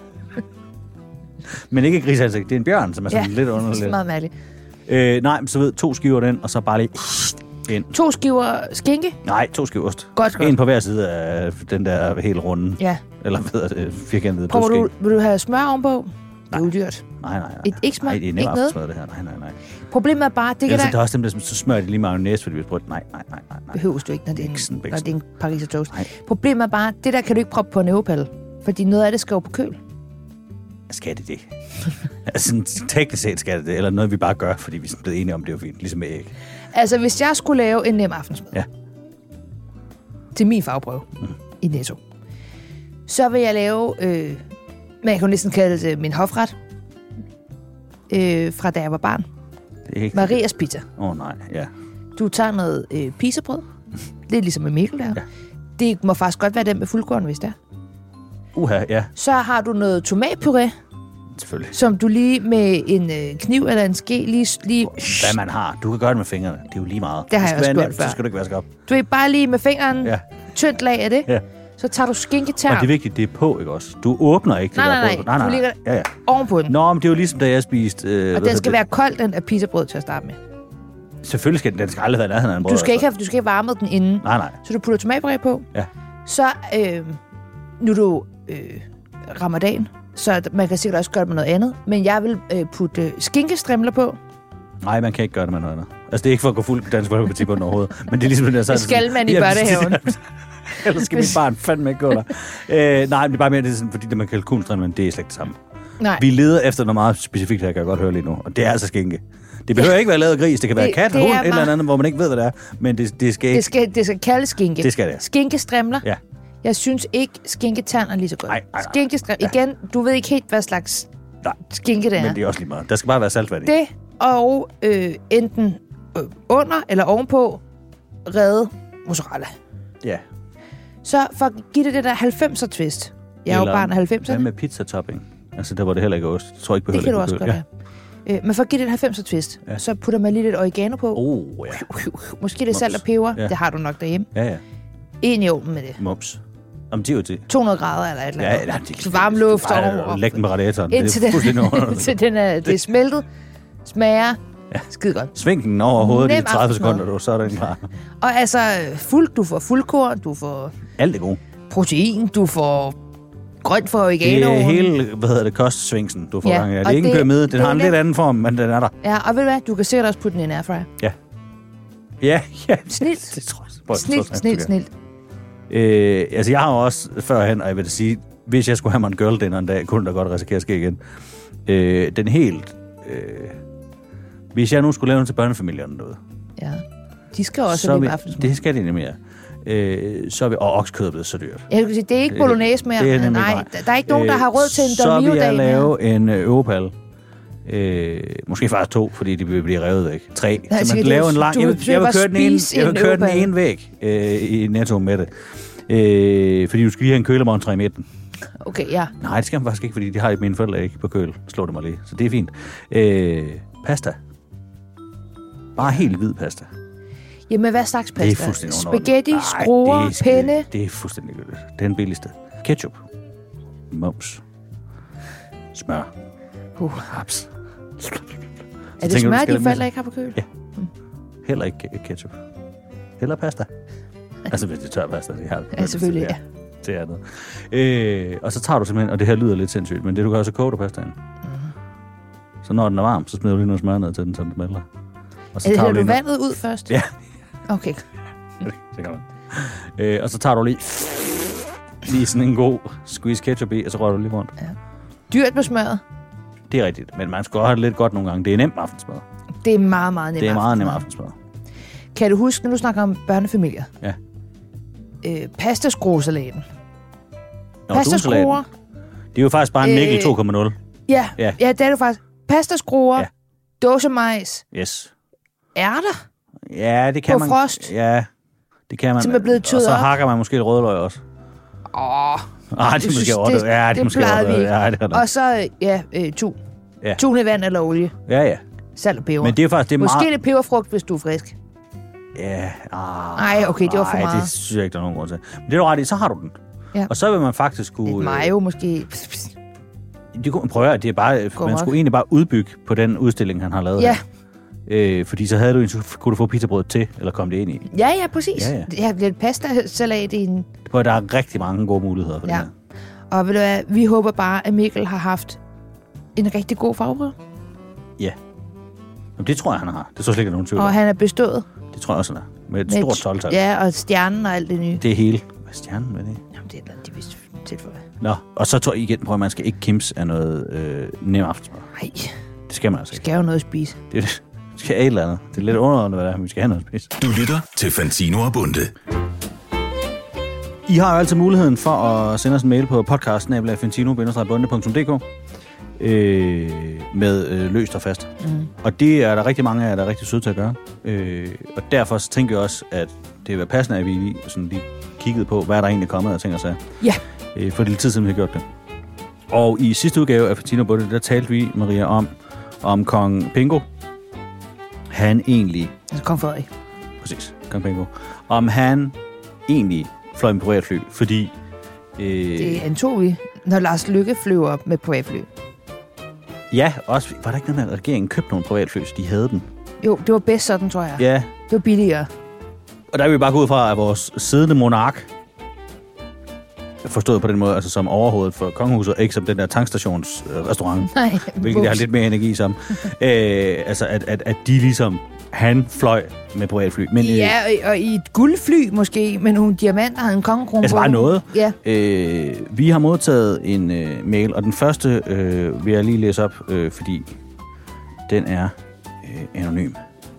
Men ikke et grisansigt, det er en bjørn, som er sådan lidt underligt. Ja, det er meget mærkeligt. Nej, men så ved 2 skiver den, og så bare lige ind. 2 skiver skinke? Nej, 2 skiver ost. Godt. En på hver side af den der helt runde. Ja. Eller hvad hedder det, firkantede dødskænke. Vil du have smør ovenpå? Det er udyrt. Nej. Ikke smør? Nej, det er nemt aftensmad, det her. Nej. Problemet er bare, det kan der... er også dem, der så smører de lige mayonnaise, fordi vi har prøvet. Nej. Behøves du ikke, når det er en pariser toast. Nej. Problemet er bare, det der kan du ikke proppe på en øvepalle, fordi noget af det skal jo på køl. Skal det? Altså, teknisk set skal det, eller noget, vi bare gør, fordi vi er blevet enige om, det er jo fint, ligesom med æg. Altså, hvis jeg skulle lave en nem aftensmad til min fagprøve i Netto, så vil jeg lave, man kan næsten kalde det min hofret, fra da jeg var barn. Marias pizza. Nej, ja. Du tager noget pisebrød. Det er ligesom med Mikkel der. Ja. Det må faktisk godt være den med fuldkorn, hvis det er. Ja. Så har du noget tomatpuré. Selvfølgelig. Som du lige med en kniv eller en ske lige... Hvad man har. Du kan gøre det med fingrene. Det er jo lige meget. Det har jeg også gjort før. Så skal du ikke vaske op. Du er bare lige med fingeren, tyndt lag af det. Ja. Så tager du skinketern. Og det er vigtigt, det er på, ikke også? Du åbner ikke det Nej. Nej. Du ligger ja. ovenpå den. Nå, men det er jo ligesom, da jeg spiste... Og den skal være kold, den af pizzabrød til at starte med. Selvfølgelig skal den skal aldrig være nærheden af en brød. Du skal ikke varme den inden. Nej. Så du putter tomatpuré på. Ja. Så nu er du ramadan, så man kan sikkert også gøre det med noget andet. Men jeg vil putte skinkestrimler på. Nej, man kan ikke gøre det med noget andet. Altså, det er ikke for at gå fuld Dansk Folkeparti på den overhovedet. Men det er ligesom det der... Det skal man i børnehaven. Ellers skal mit barn fandme ikke gå der. Nej, men det er bare mere, det er sådan, fordi det med kalkunstrimler, det er slet ikke det samme. Nej. Vi leder efter noget meget specifikt her, kan jeg godt høre lige nu. Og det er altså skinke. Det behøver ikke være lavet gris. Det kan være kat, hund, et eller andet, hvor man ikke ved, hvad det er. Men det skal ikke... Det skal kaldes skinke. Det skal det. Skinkestrimler. Ja. Jeg synes ikke, skinketern er lige så godt. Nej. Skinkestrimler. Ja. Igen, du ved ikke helt, hvad slags skinke det er. Men det er også lige meget. Der skal bare være saltvand i. Det og enten under eller ovenpå redde mozzarella. Ja. Så for at give det der 90'er twist. Jeg er jo barn af 90'erne. Hvad med pizza-topping? Altså, der var det heller ikke ost. Jeg tror ikke, det kan du også godt have. Men for at give det 90'er twist, så putter man lige lidt oregano på. Ja. Måske lidt salt og peber. Ja. Det har du nok derhjemme. Ja. En i ovnen med det. Mums. Om 10 til. 200 grader eller et eller andet. Ja, det varm luft over. Læg den på radiatoren. Indtil det er smeltet. Smager. Ja. Skide godt. Sving den over hovedet i 30 sekunder, så er den klar. Og altså, du får fuldkorn, du får... Alt det gode. Protein, du får grønt for oregano. Det er hele, kostsvingsen, du får gang i. Det er ikke en pyramide, den har en lidt anden form, men den er der. Ja, og ved du hvad, du kan sikkert også putte den i en airfryer. Ja. Snilt. Det tror jeg. Snilt. Altså, jeg har jo også førhen, og jeg vil da sige, hvis jeg skulle have mig en girl dinner en dag, kunne der godt risikere at ske igen. Den helt... Hvis jeg nu skulle lave den til børnefamilierne noget. Ja. De skal også have aftensmad. Det skal de nemlig, så er vi... Og oksekød er blevet så dyrt. Jeg vil sige, det er ikke bolognese mere. Nej, der er ikke nogen, der har råd til en Don Mio-dag. Så vil jeg lave en Europal. Måske faktisk 2, fordi de vil blive revet væk. 3. Så man lave en lang... Jeg vil køre den ene væg i Netto med det. Fordi du skal lige have en kølemontre i midten. Okay, ja. Nej, det skal man faktisk ikke, fordi de har mine forældre ikke på køl. Slå det mig lige. Så det er fint. Pasta. Bare helt hvid pasta. Jamen, hvad slags pasta? Det er fuldstændig spaghetti, skruer, penne? Det er fuldstændig godt. Det er den billigste. Ketchup. Mums. Smør. Haps. Er det smør, de forældre ikke har på køl? Ja. Heller ikke ketchup. Heller pasta. Altså, hvis det er tør pasta, det har. Ja, selvfølgelig, ja. Det er noget. Og så tager du simpelthen, og det her lyder lidt sindssygt, men det du gør, så koger du pastaen. Så når den er varm, så smider du lige noget smør ned til den, så den smelter. Og så tager du vandet ud først? Ja. Okay. Det kan man. Og så tager du lige sådan en god squeeze ketchup i, og så rører du lige rundt. Ja. Dyrt med smøret? Det er rigtigt, men man skal have det lidt godt nogle gange. Det er nemt aftensmad. Det er meget, meget nemt. Det er meget nemt aftensmad. Kan du huske, når du snakker om børnefamilier? Ja. Pastaskruesalaten. Pastaskruer. Det er jo faktisk bare en Mikkel 2,0. Ja, det er du faktisk. Pastaskruer, dåsemajs. Yes. Ærter? Ja, det kan man. På frost? Ja, det kan man. Som er blevet tøet op. Og så hakker man måske et rødløg også. Det er måske overdøvet. Ja, det plejede vi ikke. Ja, det og så, tun. Ja. Tun i vand eller olie. Ja. Salt og peber. Men det er faktisk... Måske lidt peberfrugt, hvis du er frisk. Ja. Nej, okay, det var for meget. Nej, det synes jeg ikke, der er nogen grund til. Men det er jo ret i, så har du den. Ja. Og så vil man faktisk kunne... Et mayo måske... Det kunne man prøve, det er bare... Man skulle egentlig bare udbygge på den udstilling, han har lavet her. Fordi så kunne du få pizzabrød til, eller komme det ind i. Ja, præcis. Ja. Jeg har lidt pastasalat i en... Der er rigtig mange gode muligheder for det her. Og ved du hvad, vi håber bare, at Mikkel har haft en rigtig god fagprøve. Ja. Jamen, det tror jeg, han har. Det tror jeg slet ikke, nogen tvivl. Og han er bestået. Det tror jeg også, han er. Med et stort 12-tal. Ja, og stjernen og alt det nye. Det er hele. Hvad er stjernen med det? Jamen, det er de vist tilføje. Nå, og så tror jeg igen, at man skal ikke kimse af noget nem aftensmad. Nej. Det skal man altså ikke. Skal jo noget at spise. Det skal et eller andet. Det er lidt underordnet, hvad det er, men vi skal have noget at spise. Du lytter til Fantino og Bunde. I har jo altid muligheden for at sende os en mail på podcast@fantino-bunde.dk med løst og fast. Og det er der rigtig mange af jer, der er rigtig søde til at gøre. Og derfor så tænker jeg også, at det vil være passende, at vi sådan lige kiggede på, hvad er der egentlig kommet af ting og sager. Ja. For det er tid siden, vi har gjort det. Og i sidste udgave af Fantino og Bunde, der talte vi, Maria, om kong Pingo. Han egentlig... Altså kong Frederik. Præcis, kong Pingo. Om han egentlig fløj med privatfly, fordi Det antog vi, når Lars Løkke flyver med privatfly. Ja, også. Var der ikke noget med, at regeringen købte nogle privatfly, så de havde dem? Jo, det var bedst sådan, tror jeg. Ja. Det var billigere. Og der er vi bare gået fra, at vores siddende monark, forstået på den måde, altså som overhovedet for kongehuset, ikke som den der tankstationsrestaurant, Nej, hvilket jeg har lidt mere energi som. Altså, at de ligesom, han fløj med privatfly. Men, ja, og i et guldfly måske, med nogle diamanter og en kongekrone. Altså bare noget. Ja. Vi har modtaget en mail, og den første vil jeg lige læse op, fordi den er anonym.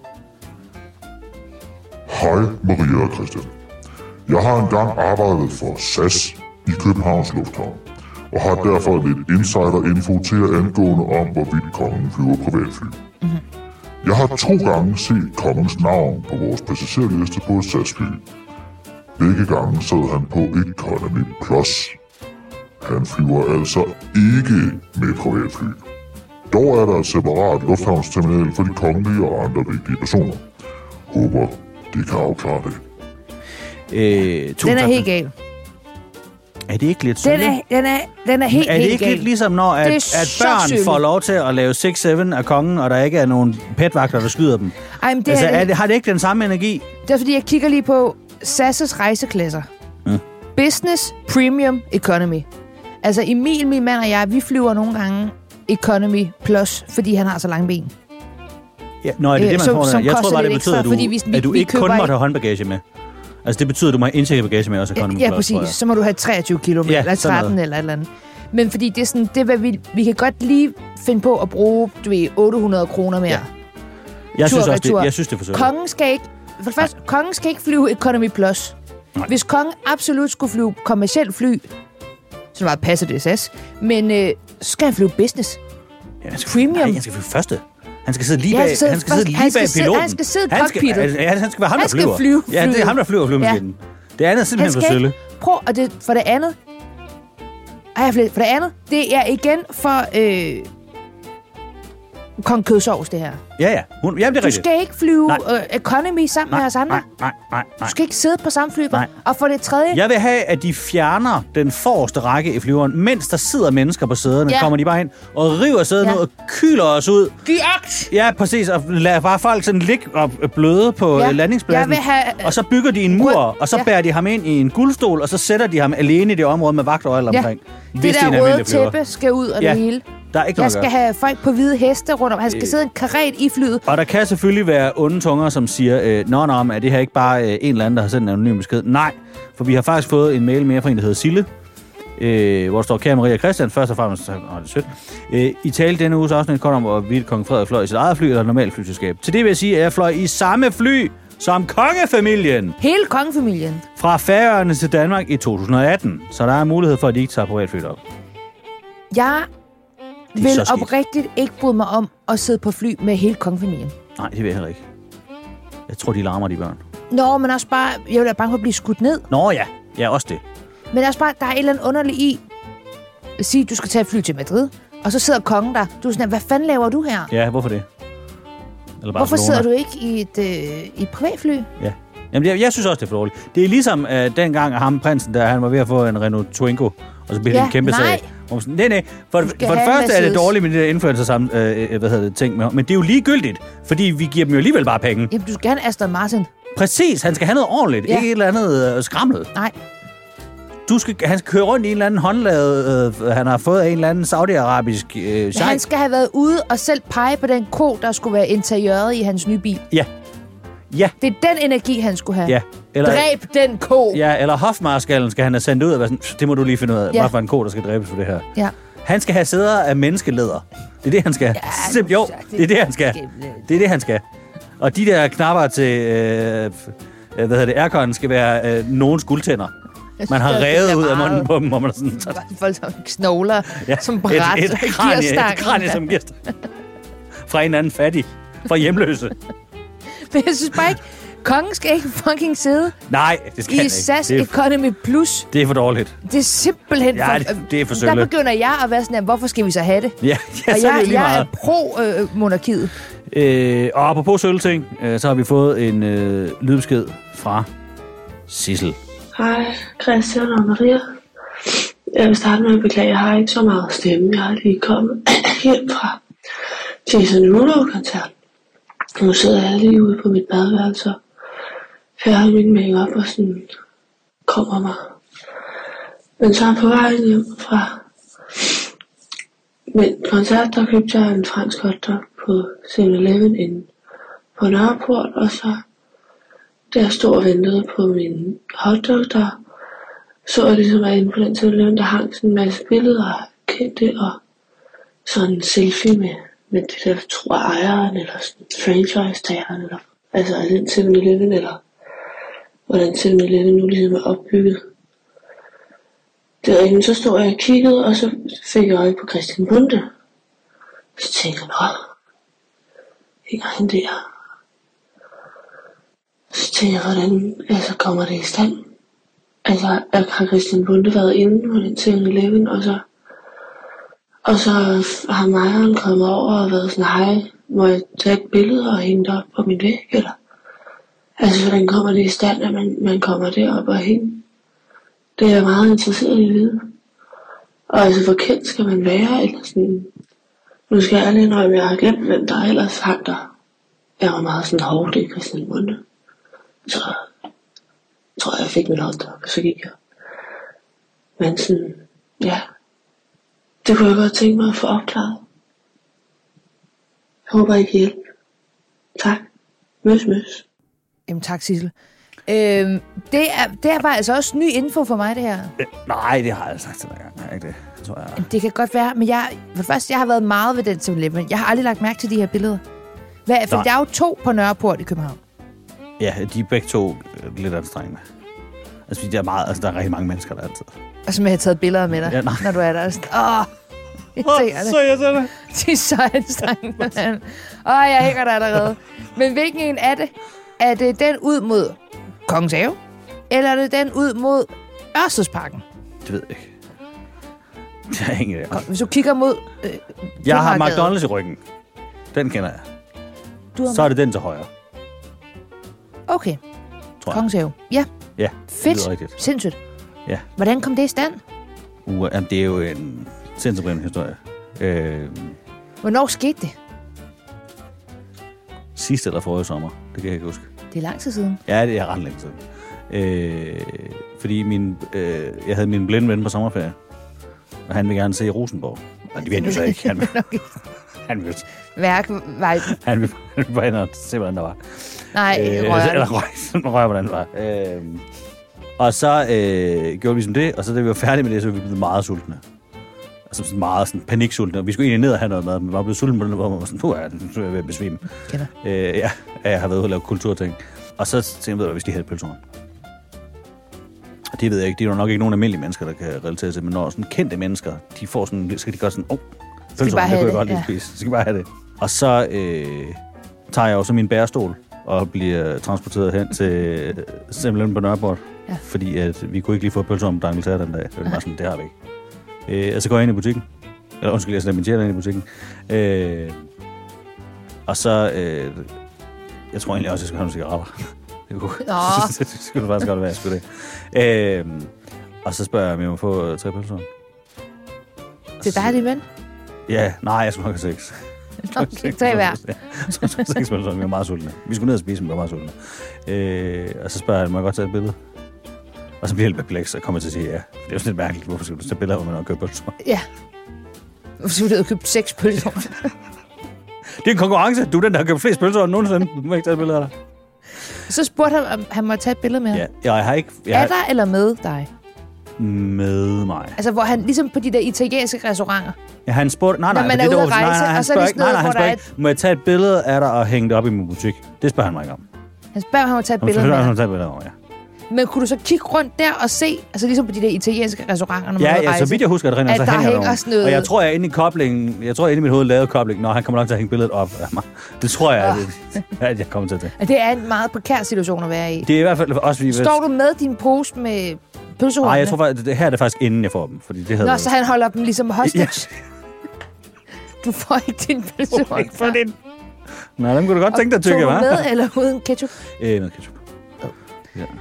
Hej Maria og Christian. Jeg har engang arbejdet for SAS i Københavns Lufthavn, og har derfor lidt insider-info til jer angående om, hvorvidt kongen flyver privatfly. Mm-hmm. Jeg har 2 gange set kongens navn på vores passagerliste på et SAS-fly. Begge gange sad han på Economy Plus. Han flyver altså ikke med privatfly. Dog er der et separat lufthavnsterminal for de kongelige og andre vigtige personer. Håber, de kan afklare det. Den er helt gal. Er det ikke lidt sødt? Den er helt Er det ikke gal. lidt ligesom, når at børn sødt. får lov til at lave 6-7 af kongen, og der ikke er nogen petvagter, der skyder dem? Ej, men Har det ikke den samme energi? Det er fordi, jeg kigger lige på SAS' rejseklasser. Business, Premium, Economy. Altså Emil, min mand og jeg, vi flyver nogle gange Economy Plus, fordi han har så lange ben. Ja, er det det, man får der? Jeg tror bare, det betyder, at du ikke kun må have håndbagage med. Altså, det betyder, at du må have indtjekket bagage med også Economy Plus. Ja, præcis. Så må du have 23 kilo med, eller 13 eller et eller andet. Men fordi det er sådan, det er, hvad vi kan godt lige finde på at bruge, 800 kroner mere. Ja. Jeg synes det er for sødt. Kongen skal ikke, for det første, kongen skal ikke flyve Economy Plus. Nej. Hvis kongen absolut skulle flyve kommercielt fly, så var det passet det SAS, men så skal han flyve business. Ja, Premium. Nej, han skal flyve første. Han skal sidde lige bag, piloten. Han skal sidde i cockpittet. Han skal være ham, der flyver. Flyve. Ja, det er ham, der flyver flyvemaskinen. Ja. Det andet er simpelthen for sølle. Prøv, og det, for det andet, det er igen for kong kødsovs, det her. Ja. Jamen, det er rigtigt. Du skal ikke flyve economy sammen med os andre. Nej. Du skal ikke sidde på samme fly. Og for det tredje... Jeg vil have, at de fjerner den forreste række i flyveren, mens der sidder mennesker på sæderne. Kommer de bare ind og river sæden ud og kyler os ud. Gyagt! Ja, præcis. Og lader bare folk sådan ligge og bløde på landingspladsen. Og så bygger de en mur, og så bærer de ham ind i en guldstol, og så sætter de ham alene i det område med vagter og alt omkring. Det der røde tæppe skal ud af det hele. Der er ikke jeg skal have folk på hvide heste rundt om. Han skal sidde en karet i flyet. Og der kan selvfølgelig være onde tunger, som siger, nå, er det her ikke bare en eller anden, der har sendt en anonym besked? Nej, for vi har faktisk fået en mail mere fra en, der hedder Sille, hvor der står, kære Maria og Christian, først og fremmest, det er sødt. I talte denne uges afsnit kort om, hvorvidt kong Frederik fløj i sit eget fly eller et normalt flyselskab. Til det vil jeg sige, at jeg fløj i samme fly som kongefamilien. Hele kongefamilien. Fra Færøerne til Danmark i 2018. Så der er mulighed for, at de ikke tager privatflyet op. Jeg vil oprigtigt ikke bryde mig om at sidde på fly med hele kongefamilien. Nej, det vil jeg heller ikke. Jeg tror, de larmer, de børn. Nå, men også bare, jeg vil være bange for at blive skudt ned. Nå ja, ja, også det. Men også bare, der er et eller andet underligt i at sige, at du skal tage et fly til Madrid, og så sidder kongen der. Du er sådan, hvad fanden laver du her? Ja, hvorfor det? Eller hvorfor sidder du ikke i et privatfly? Ja. Jamen, jeg synes også, det er for dårligt. Det er ligesom dengang ham, prinsen, der han var ved at få en Renault Twingo, og så blev det en kæmpe sag. Nej. For det første er det dårligt med de der influencer ting med, men det er jo ligegyldigt, fordi vi giver dem jo alligevel bare penge. Jamen, du skal have en Aston Martin. Præcis, han skal have noget ordentligt, ikke et eller andet skrammel. Nej. Han skal køre rundt i en eller anden håndlavet, han har fået af en eller anden saudiarabisk sheik. Han skal have været ude og selv pege på den ko, der skulle være interiøret i hans nye bil. Ja. Ja. Det er den energi, han skulle have. Ja. Eller, dræb den ko. Ja, eller hofmarskallen skal han have sendt ud og være sådan, det må du lige finde ud af, hvorfor en ko, der skal dræbes for det her. Ja. Han skal have sæder af menneskelæder. Det er det, han skal. Ja, jo, det er det, han skal. Det er det, han skal. Og de der knapper til, aircon skal være nogens guldtænder. Man har revet ud af munden på dem, hvor man sådan... Folk som knogler, som bræt. Et kranie som girstak. Fra en anden fattig. Fra hjemløse. Men jeg synes bare ikke, kongen skal ikke fucking sidde. Nej, det skal han ikke. I SAS Economy Plus. Det er for dårligt. Det er simpelthen det er for sølle. Der begynder jeg at være sådan, hvorfor skal vi så have det? Ja, og så er det lige jeg er pro-monarkiet. Og apropos sølvting, så har vi fået en lydbesked fra Sissel. Hej, Christian og Maria. Jeg vil starte med at beklage, jeg har ikke så meget stemme. Jeg har lige kommet hjem fra Jason Derulo-koncert. Nu sidder jeg lige ude på mit badeværelse og færdig min make-up og sådan kommer mig. Men så på vejen hjem fra min koncert, der købte jeg en fransk hotdog på 7-Eleven inde på Nørreport, og så da jeg stod og ventede på min hotdog, der så jeg ligesom, at inde på den 7-Eleven, der hang sådan en masse billeder af kendte og sådan en selfie med det der, tror jeg, ejeren eller sådan franchise-tageren, eller altså er den 7-Eleven, eller hvordan 7-Eleven nu ligesom er opbygget. Derinde så stod jeg og kiggede, og så fik jeg øje på Christian Bonde. Så tænkte jeg, hænger han der? Så tænkte jeg, hvordan kommer det i stand? Altså, har Christian Bonde været inde på den 7-Eleven, og så har Mejeren kommet over og været sådan, hej, må jeg tage et billede og hænge det op på min væg, eller? Altså, hvordan kommer det i stand, at man kommer derop og hænge? Det er jeg meget interesseret i at vide. Og altså, hvor kendt skal man være, eller sådan. Nu skal jeg lige indrømme, jeg har glemt, hvem der ellers hang der. Jeg var meget sådan hårdt i Christian Bonde. Så tror jeg fik min hotdog, og så gik jeg. Men sådan, ja. Det kunne jeg godt tænke mig at få opklaret. Jeg håber, I kan hjælpe. Tak. Møs. Jamen tak, Sissel. Det var altså også ny info for mig, det her. Nej, det har jeg sagt til dig gang. Ikke det? Tror jeg. Det kan godt være, men jeg har været meget ved den 7-Eleven. Jeg har aldrig lagt mærke til de her billeder. For der er jo 2 på Nørreport i København. Ja, de er begge 2 lidt anstrengende. Altså, der er rigtig mange mennesker, der altid. Og som jeg har taget billeder med dig, når du er der. Så jeg ser det. De er så anstrengende. Jeg hænger der allerede. Men hvilken en er det? Er det den ud mod Kongens Have? Eller er det den ud mod Ørstedsparken? Det ved jeg ikke. Det er ingen idé. Hvis du kigger mod... jeg har McDonald's i ryggen. Den kender jeg. Så er det den til højre. Okay. Kongens Have. Ja. Ja, fedt. Det er rigtigt. Sindssygt. Ja. Hvordan kom det i stand? Det er jo en sindssygt historie. Hvornår skete det? Sidste eller forrige sommer. Det kan jeg ikke huske. Det er lang tid siden. Ja, det er ret længe siden. Fordi jeg havde min blinde ven på sommerferie. Og han vil gerne se Rosenborg. Og det ved han så ikke. Han vil bare ind og se, hvordan der var. Nej, røg, hvordan det var. Og så gjorde vi ligesom det, og så da vi var færdige med det, så var vi blevet meget sultne. Altså sådan meget sådan paniksultne. Og vi skulle egentlig ned og have noget mad, men vi var blevet sultne på den, hvor man var sådan, nu er jeg ved at besvime. Jeg har været ude og lave kulturting. Og så tænkte jeg, hvis de havde pølsehorn. Og det ved jeg ikke, det er jo nok ikke nogen almindelige mennesker, der kan relatere til, men når sådan kendte mennesker, de får sådan, skal de gøre sådan, pølsehorn, det kunne jeg godt lide spise. Så skal vi bare have det. Og så tager jeg jo så min bærestol og bliver transporteret hen til simpelthen på Nørreport. Ja. Fordi at vi kunne ikke lige få pølsehorn på Dangletær den dag. Det var sådan, det har vi ikke. Og så går jeg ind i butikken. Eller undskyld, jeg sender min tjener ind i butikken. Og så... jeg tror egentlig også, jeg skal have nogle cigaretter. Det skulle faktisk godt være, jeg skulle det. Og så spørger jeg, om jeg må få 3 pølsehorn. Det er dig, din ven? Ja, nej, jeg skulle nok have 6. Okay, 3 hver. Så 6 pølsehorn, vi var meget sultne. Vi skulle ned og spise, men vi var meget sultne. Og så spørger jeg, må jeg godt tage et billede? Og så bliver jeg helt perpleks, og kommer til at sige ja. Det er jo sådan lidt mærkeligt, hvorfor skal du tage billeder, hvor man har købt pølsehorn? Ja. Hvorfor skulle du have købt 6 pølsehorn? Det er en konkurrence. Du er den, der har købt flest pølsehorn nogensinde. Du må ikke tage et billede af dig. Så spurgte han, om han må tage et billede med ham. Ja, jeg har ikke... Er der eller med dig? Med mig. Altså, hvor han, ligesom på de der italienske restauranter. Ja, han spurgte... Nej, når man er ude at rejse, og så er det sådan noget, hvor der er må jeg tage et billede af dig og hænge det op i min butik? Det spørger han mig ikke om. Han spørger, om han må tage et billede med dig. Han må tage et billede af mig, ja. Men kunne du så kigge rundt der og se, altså ligesom på de der italienske restauranter, når man rejse, så vidt jeg husker, at der hænger noget. Og jeg tror, jeg inde i koblingen, inde i mit hoved lavede koblingen, når han kommer nok til at hænge billedet op af mig. Det tror jeg, at jeg kommer til det. Det er en meget prekær situation at være i. Det er i hvert fald også fordi... Står du med din pose med pølsehorn? Nej, jeg tror faktisk, det her er det faktisk inden jeg får dem, fordi det havde... Nå, så han holder dem ligesom hostage. Ja. Du får ikke din pølsehorn. Ikke for din. Nej, dem kunne du godt tænke dig at tykke, hva'? Med eller uden ketchup? Med ketchup. Ja.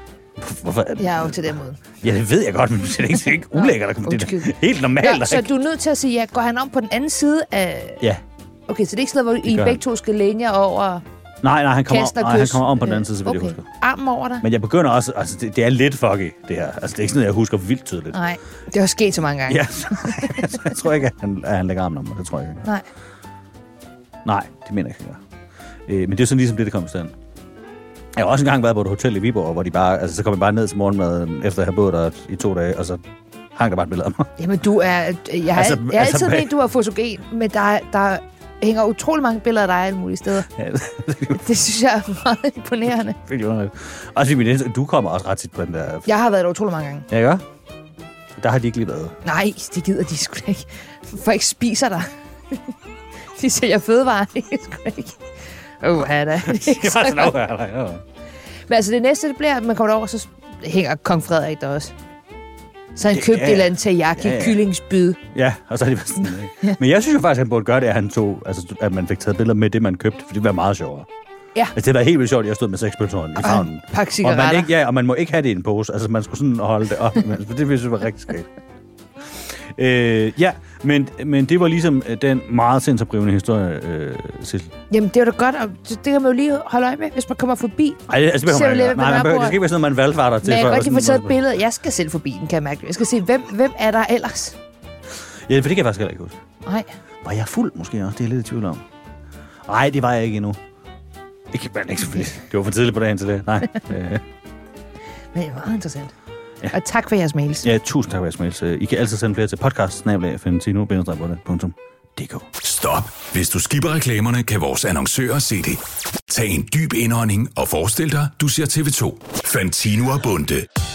Hvorfor? Jeg er jo til den måde. Ja, det ved jeg godt, men det er ikke ulækkert. Det er helt normalt. Ja, så du er nødt til at sige, ja, går han om på den anden side af... Ja. Okay, så det er ikke sådan noget, hvor I begge to skal læne jer over... Nej, han kommer om på den anden side, så vil jeg huske. Armen over dig. Men jeg begynder også... Altså, det er lidt fucky, det her. Altså, det er ikke sådan, jeg husker vildt tydeligt. Nej, det har sket så mange gange. Ja, jeg tror ikke, at han lægger armen om mig. Det tror jeg ikke. Nej, det mener jeg ikke. Men det er sådan ligesom det kom i stand. Jeg har også engang været på et hotel i Viborg, hvor de bare... Altså, så kom jeg bare ned til morgenmaden, efter at have boet der i 2 dage, og så hang der bare et billede af mig. Jamen, du er... Jeg har altid ment, du er fotogen, men der hænger utrolig mange billeder af dig alle mulige steder. Ja, det synes jeg er meget imponerende. Også du kommer også ret tit på den der... Jeg har været der utrolig mange gange. Ja, ikke? Der har de ikke lige været. Nej, det gider de sgu ikke. Folk spiser dig. De sælger fødevarer. Det er sgu ikke... da. Men altså det næste, det bliver, at man kommer derover, så hænger kong Frederik der også. Så han købte et eller andet teriyaki kyllingsbid. Ja, og så er det sådan. Men jeg synes jo faktisk, at han burde gøre det, at man fik taget billeder med det, man købte, for det var meget sjovere. Ja. Altså, det var helt vildt sjovt, at jeg stod med 6 pølsehånd i favnen. Pakke cigaretter. Og man må ikke have det i en pose. Altså, man skulle sådan holde det op. Det synes jeg var rigtig skægt. Men det var ligesom den meget sindsoprivende historie, Sissel. Jamen, det er jo da godt, og det kan man jo lige holde øje med, hvis man kommer forbi. Nej, det skal ikke være sådan, at man valgfarter til. Men jeg kan godt lige få taget et billede. Jeg skal selv forbi den, kan jeg mærke. Jeg skal se, hvem er der ellers? Ja, for det kan jeg faktisk heller ikke huske. Nej. Var jeg fuld måske også? Det er jeg lidt i tvivl om. Nej, det var jeg ikke endnu. Ikke selvfølgelig. Det var for tidligt på dagen til det. Nej. Men det er meget interessant. Ja. Og tak for jeres mails. Ja, tusind tak for jeres mails. I kan altid sende flere til podcast@fantino-dk. Stop. Hvis du skipper reklamerne, kan vores annoncører se det. Tag en dyb indånding og forestil dig, du ser TV2. Fantino og Bunde.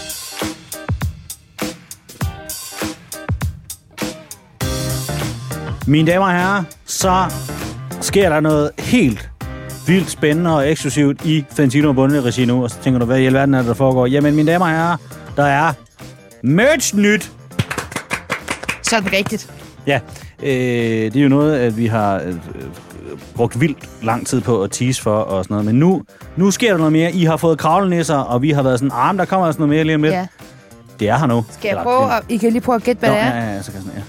Mine damer og herrer, så sker der noget helt vildt spændende og eksklusivt i Fantino og Bunde-regi nu. Og så tænker du, hvad i alverden er der foregår? Jamen, mine damer og herrer, der er merch-nyt. Så er det rigtigt. Ja, det er jo noget, at vi har brugt vildt lang tid på at tease for og sådan noget. Men nu sker der noget mere. I har fået kravlenisser, og vi har været sådan, der kommer altså noget mere lige om lidt. Ja. Det er her nu. Skal jeg prøve, og I kan lige prøve at gætte, hvad det er? Ja, så kan jeg sådan,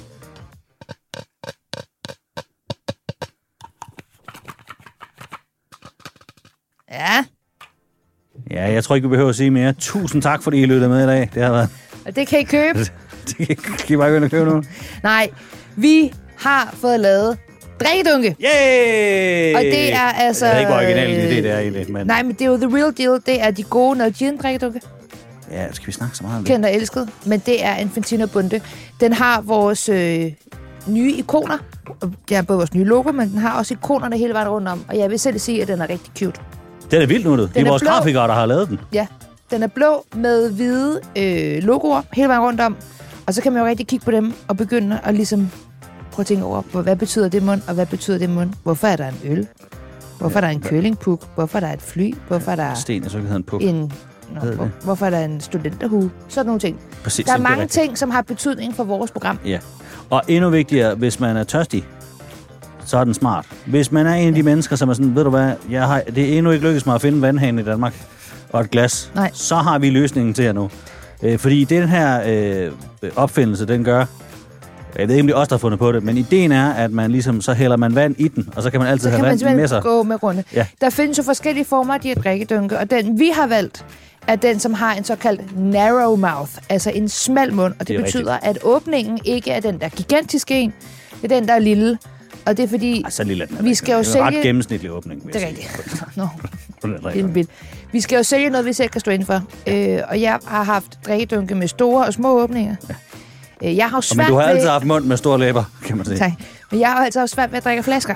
Ja. Ja, jeg tror ikke, vi behøver at sige mere. Tusind tak, fordi I lyttede med i dag. Det har været... Og det kan I købe. Det kan I bare gå ind og købe nu. Nej, vi har fået lavet drikkedunke. Yay! Og det er altså... Det er ikke originalt, det er egentlig. Men... Nej, men det er jo the real deal. Det er de gode Nalgene gin drikkedunke. Ja, skal vi snakke så meget om det? Kendt og elsket. Men det er en Fantino Bunde. Den har vores nye ikoner. Det er både vores nye logo, men den har også ikonerne hele vejen rundt om. Og jeg vil selv sige, at den er rigtig cute. Den er vildt nuttet. Det er vores grafikere, der har lavet den. Ja, den er blå med hvide logoer hele vejen rundt om. Og så kan man jo rigtig kigge på dem og begynde at ligesom prøve at tænke over, hvad betyder det mund, og hvad betyder det mund? Hvorfor er der en øl? Hvorfor er der en køllingpuk? Hvorfor er der et fly? Hvorfor er der sten, jeg så ikke hedder en puk. Hvorfor er der en studenterhue? Sådan nogle ting. Præcis, der er mange ting, som har betydning for vores program. Ja, og endnu vigtigere, hvis man er tørstig, så er den smart. Hvis man er en af de mennesker, som er sådan, ved du hvad, det er endnu ikke lykkedes mig at finde vandhanen i Danmark og et glas, så har vi løsningen til jer nu. Fordi den her opfindelse, den gør, jeg ved ikke, om det er os, der har fundet på det, men ideen er, at man ligesom, så hælder man vand i den, og så kan man altid have vand med sig. Gå med runde. Ja. Der findes jo forskellige former af de her drikkedunke, og den vi har valgt, er den, som har en såkaldt narrow mouth, altså en smal mund, og det betyder, at åbningen ikke er den der gigantiske en, det er den, der er lille. Og det er fordi, så lille vi skal jo sælge... ret gennemsnitlig åbning. Det er rigtigt. Vi skal jo sælge noget, vi selv kan stå inden for. Og jeg har haft drikkedunke med store og små åbninger. Ja. Jeg har svært men du har altid haft mund med store læber, kan man sige. Tak. Men jeg har altid haft svært ved at drikke flasker.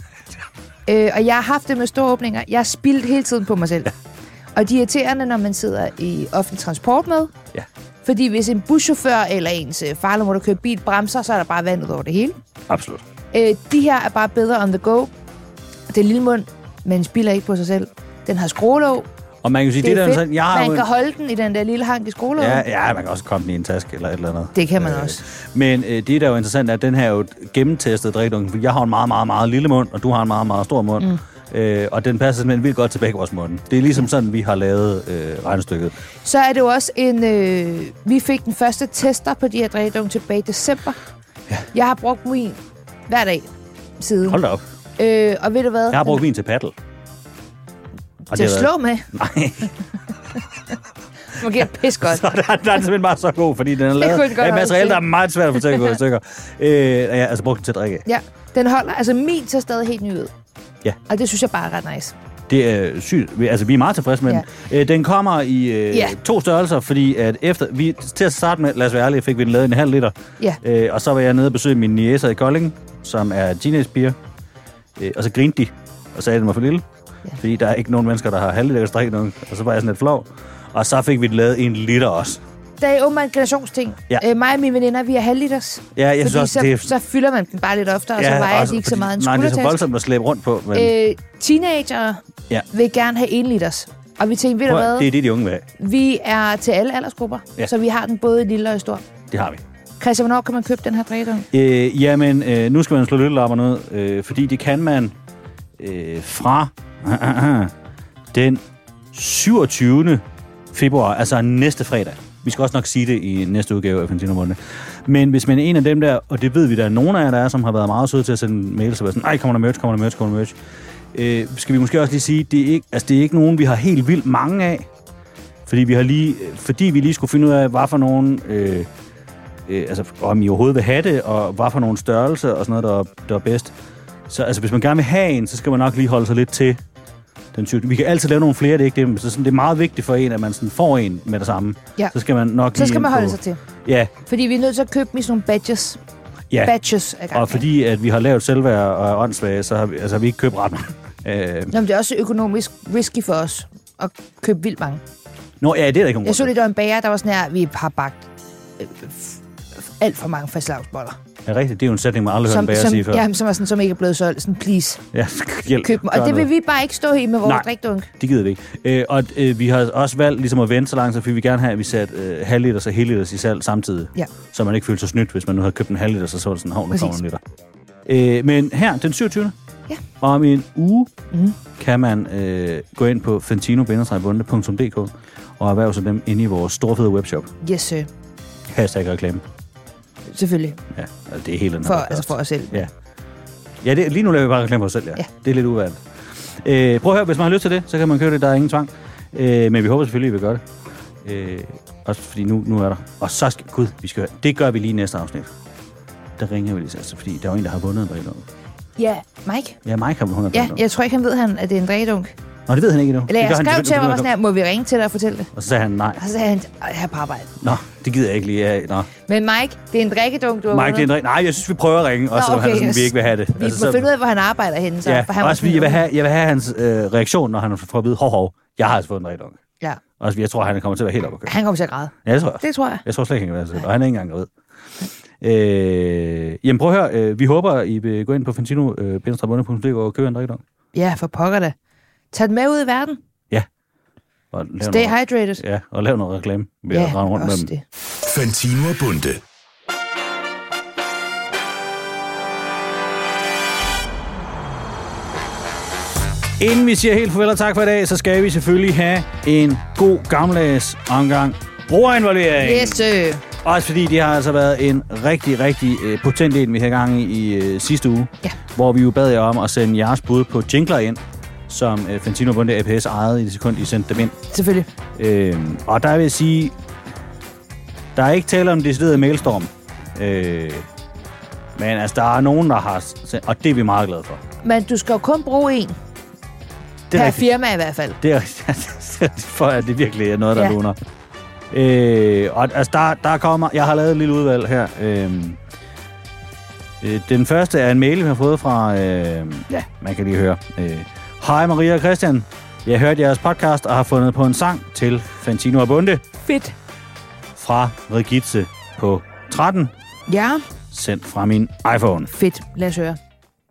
Ja. Og jeg har haft det med store åbninger. Jeg har spildt hele tiden på mig selv. Ja. Og de er irriterende, når man sidder i offentlig transport med. Ja. Fordi hvis en buschauffør eller ens farler, hvor du kører bil, bremser, så er der bare vand ud over det hele. Absolut. De her er bare bedre on the go. Det er lille mund, men spilder ikke på sig selv. Den har skruelåg. Og man kan sige, det er sådan, man kan holde den i den der lille hank i skruelåg. Ja, man kan også komme den i en taske eller et eller andet. Det kan man også. Men det, der er jo interessant, er, at den her er jo gennemtestet drikkedunken. For jeg har en meget, meget, meget lille mund, og du har en meget, meget stor mund. Og den passer simpelthen vildt godt til bækkebrødsmåtten. Det er ligesom sådan, vi har lavet regnestykket. Så er det jo også vi fik den første tester på de her drikkedunke tilbage i december. Ja. Jeg har brugt min hver dag siden. Hold da op. Og ved du hvad? Jeg har brugt min til paddle. Til at slå med? Nej. Man giver pis godt. Så der er simpelthen bare så god, fordi den er lavet af et materiale, der er meget svært at få til at gå i stykker. Jeg har altså brugt den til at drikke. Ja, den holder. Altså min ser stadig helt ny ud. Ja. Og det synes jeg bare er ret nice. Det er sygt. Altså, vi er meget tilfredse med den. Den kommer i 2 størrelser, fordi at til at starte med, lad os være ærlige, fik vi den lavet i 1,5 liter. Ja. Og så var jeg nede og besøge mine niecer i Kolding, som er teenagepiger. Og så grinte de og sagde, at den var for lille. Ja. Fordi der er ikke nogen mennesker, der har halvliter strikke nogen. Og så var jeg sådan lidt flov. Og så fik vi den lavet i 1 liter også. Det er jo en generationsting. Ja. Mig og mine veninder, vi er halvliters. Ja, jeg synes også, så fylder man den bare lidt oftere, og så vejer de ikke så meget en skuldertaske. Nej, det er så voldsomt at slæbe rundt på. Men... Teenager vil gerne have 1 liters. Og vi tænkte, ved du hvad? Det er det, de unge vil have. Vi er til alle aldersgrupper, så vi har den både i lille og i stor. Det har vi. Christian, hvornår kan man købe den her drikkedunk? Jamen, nu skal man slå lyttelapperne ud, fordi det kan man fra den 27. februar, altså næste fredag. Vi skal også nok sige det i næste udgave af Fantino Bunde. Men hvis man er en af dem der, og det ved vi, der er nogen af jer, der er, som har været meget søde til at sende mails og være sådan, ej, kommer der merch. Skal vi måske også lige sige, det er ikke nogen, vi har helt vildt mange af. Fordi vi lige skulle finde ud af, hvad for nogen, om I overhovedet vil have det, og hvad for nogle størrelser og sådan noget, der er bedst. Så altså, hvis man gerne vil have en, så skal man nok lige holde sig lidt til den 20. Vi kan altid lave nogle flere, det er ikke det. Så sådan, det er meget vigtigt for en, at man sådan får en med det samme. Ja. Så skal man nok så skal man holde sig til. Ja. Fordi vi er nødt til at købe dem i sådan nogle badges. Ja. Badges af gang. Og fordi at vi har lavet selvværd og åndssvage, så har vi ikke købt ret mange. Nå, men det er også økonomisk risky for os at købe vildt mange. Nå, ja, det er da ikke nogen. Jeg så lidt af en bager, der var sådan her, vi har bagt alt for mange fastelavnsboller. Ja, rigtigt. Det er jo en sætning, man aldrig hørt en bager sige før. Ja, som var sådan, som ikke er blevet solgt. Sådan, please. Ja, hjælp. Køb dem. Og det vil vi bare ikke stå i med vores drikdunk. Det gider vi ikke. Vi har også valgt ligesom at vente så langt, så vi vil gerne have, at vi satte halvliters og heliters i salg samtidig. Ja. Så man ikke føler sig snydt, hvis man nu havde købt en halvliter, så var det sådan, nu kommer en liter. Men her, den 27. Ja. Om en uge kan man gå ind på fantino-bunde.dk og erhverve sig dem inde i vores storfede webshop. Yes, sir. #reklame. Selvfølgelig. Ja, altså det er helt andet. For os selv. Ja. Ja, lige nu laver vi bare reklame for os selv, ja. Det er lidt uværligt. Prøv at høre, hvis man har lyst til det, så kan man købe det, der er ingen tvang. Men vi håber selvfølgelig, at vi gør det. Også fordi nu er der. Og så skal... Gud, vi skal høre. Det gør vi lige næste afsnit. Der ringer vi lige, altså, fordi der er jo en, der har vundet en drikkedunk. Ja, Mike. Ja, Mike har vundet en drikkedunk. Ja, jeg tror ikke, han ved, at det er en drikkedunk. Nå, det ved han ikke endnu. Eller jeg skrev til mig sådan her, må vi ringe til dig og fortælle det? Og så sagde han nej. Og så sagde han, jeg er på arbejde. Nå, det gider jeg ikke lige af. Nå. Men Mike, det er en drikkedunk, du har Mike, det er en nej, jeg synes, vi prøver at ringe, og så han sådan, vi ikke vil have det. Vi må finde ud af, hvor han arbejder henne. Så, ja, for han også fordi jeg vil have hans reaktion, når han får at vide, hov, jeg har altså fået en drikkedunk. Ja. Også jeg tror, han kommer til at være helt oppe at køre. Han kommer til at græde. Ja, det tror jeg. Det tror jeg. Jeg tror slet ikke, han kan være det. Og han er ikke engang gravid. Jamen prøv at høre, vi håber, I vil gå ind på fantino-bunde.dk og købe en drikkedunk. Ja, for pokker da. Tag den med ud i verden. Ja. Stay hydrated. Ja, og lav noget reklame ved at rende rundt med dem. Det. Fantino og Bunde. Inden vi siger helt farvel og tak for i dag, så skal vi selvfølgelig have en god gammeldags omgang brugerinvolvering. Yes, sir. Også fordi det har altså været en rigtig, rigtig potent en, vi har gang i sidste uge. Ja. Hvor vi jo bad jer om at sende jeres bud på jingler ind, som Fantino Bunde APS ejede i det sekund, I sendte dem ind. Selvfølgelig. Og der vil jeg sige, der er ikke tale om en decideret mailstorm. Men altså, der er nogen, der har sendt, og det er vi meget glade for. Men du skal jo kun bruge en. Det er per firma i hvert fald. Det er for, at det virkelig er noget, der luner. Og altså, der kommer... Jeg har lavet et lille udvalg her. Den første er en mail, vi har fået fra... man kan lige høre. Hej Maria og Christian. Jeg hørte jeres podcast og har fundet på en sang til Fantino og Bunde. Fedt. Fra Regitze på 13. Ja. Sendt fra min iPhone. Fedt. Lad os høre.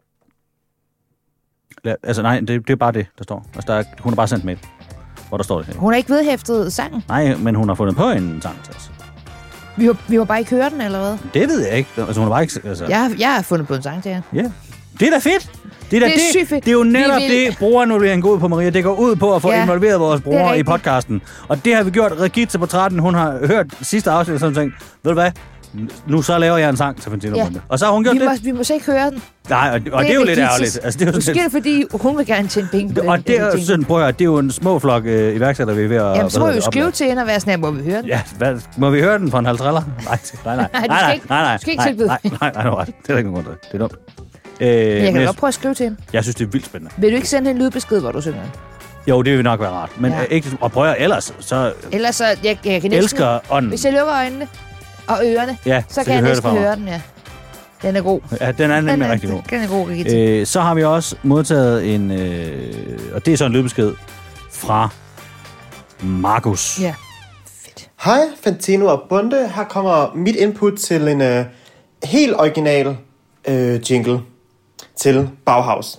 Altså nej, det er bare det, der står. Altså, hun har bare sendt mail, hvor der står det her. Hun har ikke vedhæftet sangen? Nej, men hun har fundet på en sang til os. Vi må bare ikke høre den, eller hvad? Det ved jeg ikke. Altså, hun har bare ikke... Altså... Jeg har fundet på en sang til jer. Ja. Det er da fedt! Det er sygt fedt. Det er jo netop det, brugerannullering går ud på, Maria. Det går ud på at få involveret vores brugere i podcasten. Og det har vi gjort. Regitze på 13, hun har hørt sidste afsnit og sådan tænkt, ved du hvad? Nu så laver jeg en sang til Fantino Bunde. Og så har hun gjort det. Vi må så ikke høre den. Nej, og det er jo lidt ærgerligt. Altså, det er jo måske fordi hun vil gerne tjene penge på den. Og det er jo sådan, prøv at det er jo en små flok iværksætter, vi er ved at... Jamen, så må vi jo skrive til hende og være sådan, må vi høre den? Ja, må vi høre den for en halv triller? Nej. Du skal ikke tilbyde. Nej, det er ikke nogen grund til. Det er dumt. Men jeg kan godt prøve at skrive til hende. Jeg synes, det er vildt spændende. Vil du ikke sende hende en lydbesked, hvor du synger den? Jo, det vil nok være rart. Men ikke... Og prøv at ellers så... Ellers så... Jeg kan næsten... Elsker ånden. Hvis jeg lukker øjnene og ørerne, så kan jeg næsten høre den, ja. Den er god. Ja, den er nemlig rigtig god. Den er god, Rigitte. Så har vi også modtaget en... og det er så en lydbesked fra Markus. Ja. Fedt. Hej, Fantino og Bunde. Her kommer mit input til en helt original jingle til Bauhaus.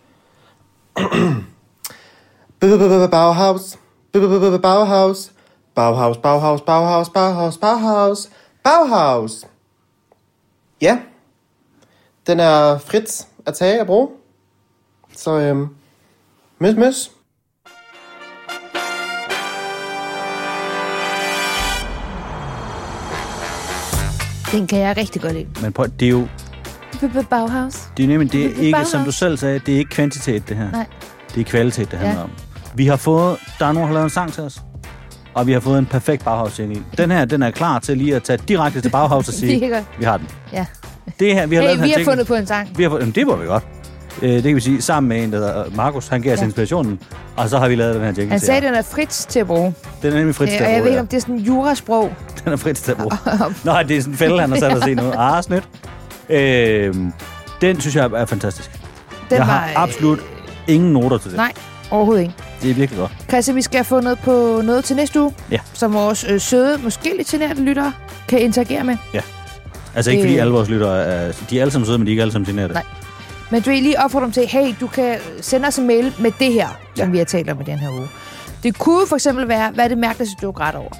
Bauhaus. Bauhaus. Bauhaus, Bauhaus, Bauhaus, Bauhaus, Bauhaus, Bauhaus. Ja, den er frit at tage og bruge. Så møs. Den kan jeg rigtig godt lide. Men prøv, det er jo... Bauhaus. Det er nemlig, det er ikke, som du selv sagde, det er ikke kvantitet, det her. Nej. Det er kvalitet, det handler om. Vi har fået... Der er nogen, der har lavet en sang til os. Og vi har fået en perfekt Bauhaus-jingle. Den her, den er klar til lige at tage direkte til Bauhaus og sige, vi har den. Ja. Det her, vi har fundet på en sang. Det må vi godt. Det kan vi sige, sammen med en, der hedder Markus. Han gav os inspirationen, og så har vi lavet den her jingle. Han sagde, at den er frit til at bruge. Den er nemlig frit til at bruge, og jeg ved ikke, om det er sådan en jurasprog. Den er frit til at bruge. Nå, det er sådan en fælde, han har sat os i nu. Snydt. Den synes jeg er fantastisk. Jeg har absolut ingen noter til det. Nej, overhovedet ikke. Det er virkelig godt. Christian, vi skal få noget til næste uge, som vores søde, måske lidt generede lyttere kan interagere med. Ja. Altså ikke fordi alle vores lyttere de er alle sammen søde, men de er ikke alle sammen generede. Nej. Men du vil lige opfordre dem til, hey, du kan sende os en mail med det her, som vi har talt om i den her uge. Det kunne for eksempel være, hvad er det mærkeligste, du har grædt over?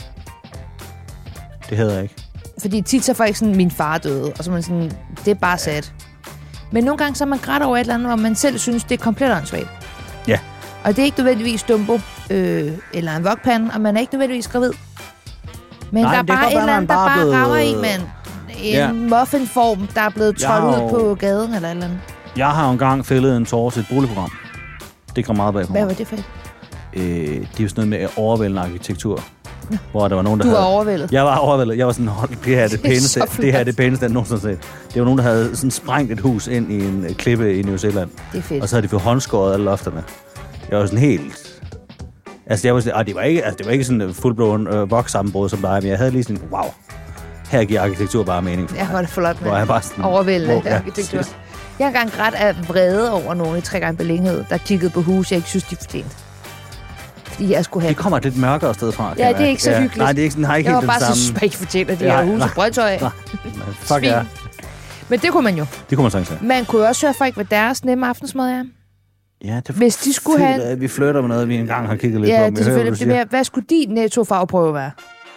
Det hedder jeg ikke. Fordi tit så får ikke sådan, min far døde, og så er man sådan, det er bare sad. Men nogle gange så er man grædt over et eller andet, hvor man selv synes, det er komplet åndssvagt. Ja. Og det er ikke nødvendigvis Dumbo eller en vokpande, og man er ikke nødvendigvis gravid. Men der er bare et eller andet, der bare rammer i, mand. En muffinform, der er blevet trådt ud på gaden eller et eller andet. Jeg har jo engang fældet en tårer til et boligprogram. Det kom meget bag på mig. Hvad var det for et? Det er jo sådan noget med overvældende arkitektur. Hvor der var nogen, der Du var overvældet? Jeg var overvældet. Jeg var sådan, det her er det pæneste, jeg nogensinde har set. Det var nogen, der havde sådan sprængt et hus ind i en klippe i New Zealand. Det er fedt. Og så havde de fået håndskåret alle lofterne. Jeg var sådan helt... Altså, jeg var sådan, det var ikke sådan en fuldblåen vokssammenbrud som dig, men jeg havde lige sådan, wow, her giver arkitektur bare mening for mig. Ja, hvor er det flot, hvor jeg bare sådan, overvældende arkitektur. Jeg har engang grædt af vrede over nogen i 3 gange beliggenhed, der kiggede på hus, jeg ikke synes, de fortjente. Fordi jeg skulle have... Det kommer et lidt mørkere sted fra. Ja, det er ikke så hyggeligt. Nej, det er ikke sådan, har ikke helt den samme... Jeg var bare så smægt fortjent af de her hus og brøndtøj af. Fuck ja. Men det kunne man jo. Det kunne man sagtens. Man kunne jo også høre folk, hvad deres nemme aftensmad er. Ja, det hvis de skulle have... Vi flytter med noget, vi engang har kigget lidt på. Ja, det er selvfølgelig. Det mere, hvad skulle din Netto-farveprøve være?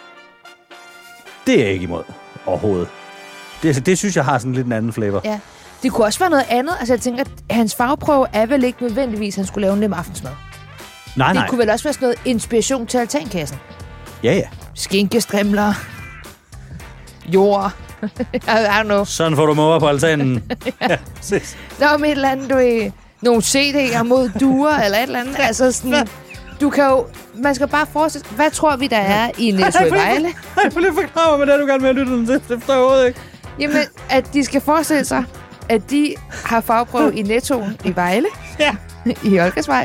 Det er jeg ikke imod overhovedet. Det synes jeg har sådan lidt en anden flavor. Ja. Det kunne også være noget andet. Altså, jeg tænker, at hans farveprøve er vel ikke nødvendigvis, at han skulle lave en nem aftensmad. Nej. Det kunne vel også være sådan noget inspiration til altankassen. Ja. Skinkestrimler. Jord. I don't know. Sådan får du måger på altanen. Ja. Der var med et eller andet, nogle CD'er mod duer, eller et eller andet. Altså sådan... Du kan jo... Man skal bare forestille... Hvad tror vi, der er i Netto i Vejle? Jeg får lige forklare mig, hvad det er, du gerne vil lytte den til. Det forstår jeg overhovedet ikke. Jamen, at de skal forestille sig, at de har farveprøve i Nettoen i Vejle. Ja. I Olgersvej.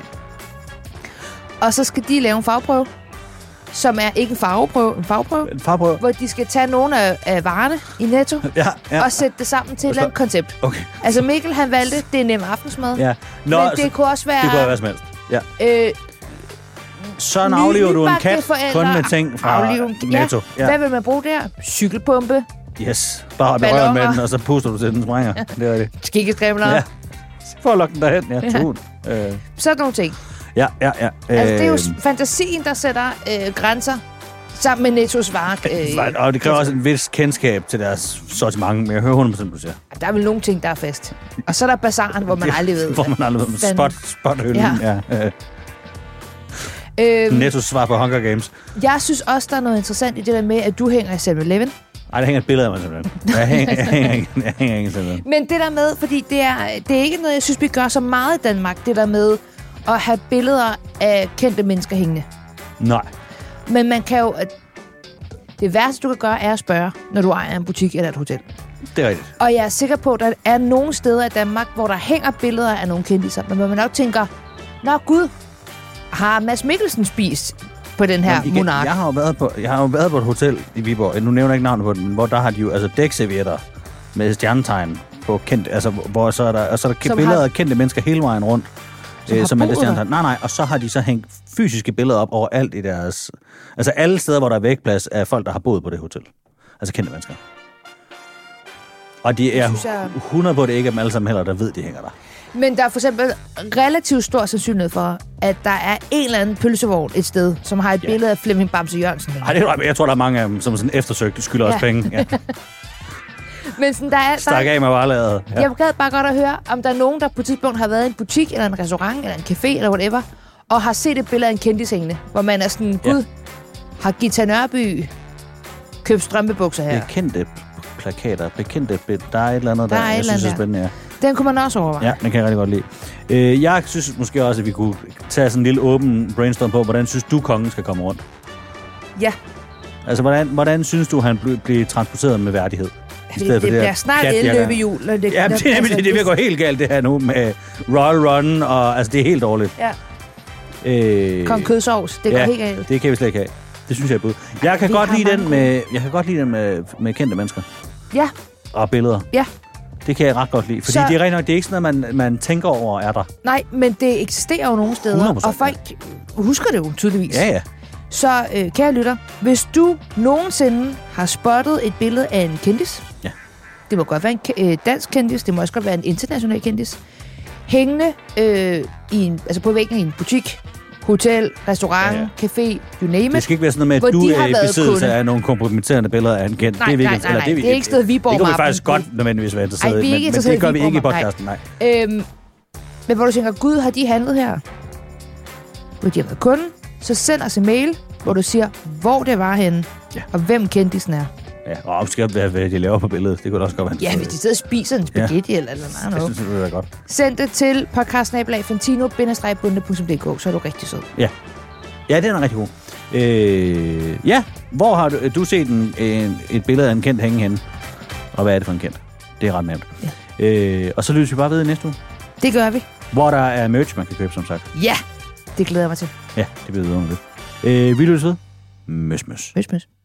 Og så skal de lave en farveprøve, som er ikke en farveprøve, en farveprøve, hvor de skal tage nogle af varerne i Netto og sætte det sammen til et eller andet koncept. Okay. Altså Mikkel, han valgte, det er nem aftensmad. Ja. Men det kunne også være... Det kunne være hvad som helst. Ja. Sådan aflever du en kat kun med ting fra Netto. Ja. Hvad vil man bruge der? Cykelpumpe. Yes. Bare berører med den, og så puster du til den sprænger. Ja. Det er det. Skikkestrimler. Ja. For at lokke den derhen. Ja, tun. Sådan nogle ting. Ja. Altså, det er jo fantasien, der sætter grænser Sammen med Nettos varer. Og det kræver også en vis kendskab til deres sortiment, men jeg hører 100% du siger. Der er vel nogle ting, der er fast. Og så er der bazaren, hvor man aldrig ved. Hvor man aldrig ved. Spot-hylden, ja. Nettos svar på Hunger Games. Jeg synes også, der er noget interessant i det der med, at du hænger i 7-Eleven. Nej, der hænger et billede af mig simpelthen. Jeg hænger ikke simpelthen. Men det der med, fordi det er ikke noget, jeg synes, vi gør så meget i Danmark, det der med at have billeder af kendte mennesker hængende. Nej. Men man kan jo... Det værste, du kan gøre, er at spørge, når du ejer en butik eller et hotel. Det er rigtigt. Og jeg er sikker på, at der er nogle steder i Danmark, hvor der hænger billeder af nogle kendiser, men hvor man nok tænker, nå gud, har Mads Mikkelsen spist på den her monark? Jeg har jo været på et hotel i Viborg, nu nævner jeg ikke navnet på den, men hvor der har de jo altså dækservietter med stjernetegn på kendte, altså hvor så er der billeder af kendte mennesker hele vejen rundt. Som er det stjernetegn. Nej, og så har de så hængt fysiske billeder op overalt i deres... Altså alle steder, hvor der er vægplads af folk, der har boet på det hotel. Altså kendte mennesker. Og de er 100 på det ikke dem alle sammen heller, der ved, de hænger der. Men der er for eksempel relativt stor sandsynlighed for, at der er en eller anden pølsevogn et sted, som har et billede af Flemming Bamse Jørgensen. Nej, jeg tror, der er mange af dem, som sådan eftersøgt, skylder os penge. Ja. Men sådan, der er... Stak af med varelaget. Ja. Jeg gad bare godt at høre, om der er nogen, der på et tidspunkt har været i en butik, eller en restaurant, eller en café, eller whatever, og har set et billede af en kendishængende, hvor man er sådan, gud, har Gita Nørby købt strømpebukser her? Bekendte plakater, der er et eller andet, jeg synes er spændende, ja. Den kunne man også overveje. Ja, den kan jeg rigtig godt lide. Jeg synes måske også, at vi kunne tage sådan en lille åben brainstorm på, hvordan synes du, kongen skal komme rundt? Ja. Altså, hvordan synes du, han bliver transporteret med værdighed? Det bliver snart elløbehjul. Det vil gå helt galt, det her nu, med Royal Run, og altså, det er helt dårligt. Ja. Kong kødsovs, det går helt galt. Det kan vi slet ikke have. Det synes jeg er bud. Jeg kan godt lide den med kendte mennesker. Ja. Og billeder. Ja. Det kan jeg ret godt lide, fordi det er rent nok, det er ikke sådan noget, man tænker over, er der. Nej, men det eksisterer jo nogle steder, 100%, og folk husker det jo tydeligvis. Ja. Så kære lytter, hvis du nogensinde har spottet et billede af en kendis, det må godt være en dansk kendis, det må også godt være en international kendis, hængende på væggen i en butik, hotel, restaurant, café, you name it. Det skal ikke være sådan noget med, at du er i besiddelse af nogle kompromitterende billeder af en kendt. Nej, det er ikke stedet Viborg. Det kunne vi faktisk godt nødvendigvis være interesseret i, men det gør vi ikke i podcasten, nej. Men hvor du tænker, gud, har de handlet her? Hvor de har været kunden, så send os en mail, hvor du siger, hvor det var henne, og hvem kendisen er. Ja, og måske hvad de laver på billedet. Det kunne også godt være. Ja, hvis de sidder og spiser en spaghetti eller noget. Jeg synes, det vil være godt. Send det til podcast@fantino-bundte.dk, så er du rigtig sød. Ja. Ja, det er rigtig god. Hvor har du set et billede af en kendt hænge henne? Og hvad er det for en kendt? Det er ret nemt. Ja. Og så lytter vi bare ved i næste uge. Det gør vi. Hvor der er merch, man kan købe, som sagt. Ja, det glæder jeg mig til. Ja, det bliver videre om det. Vi lyttes ved. Møs.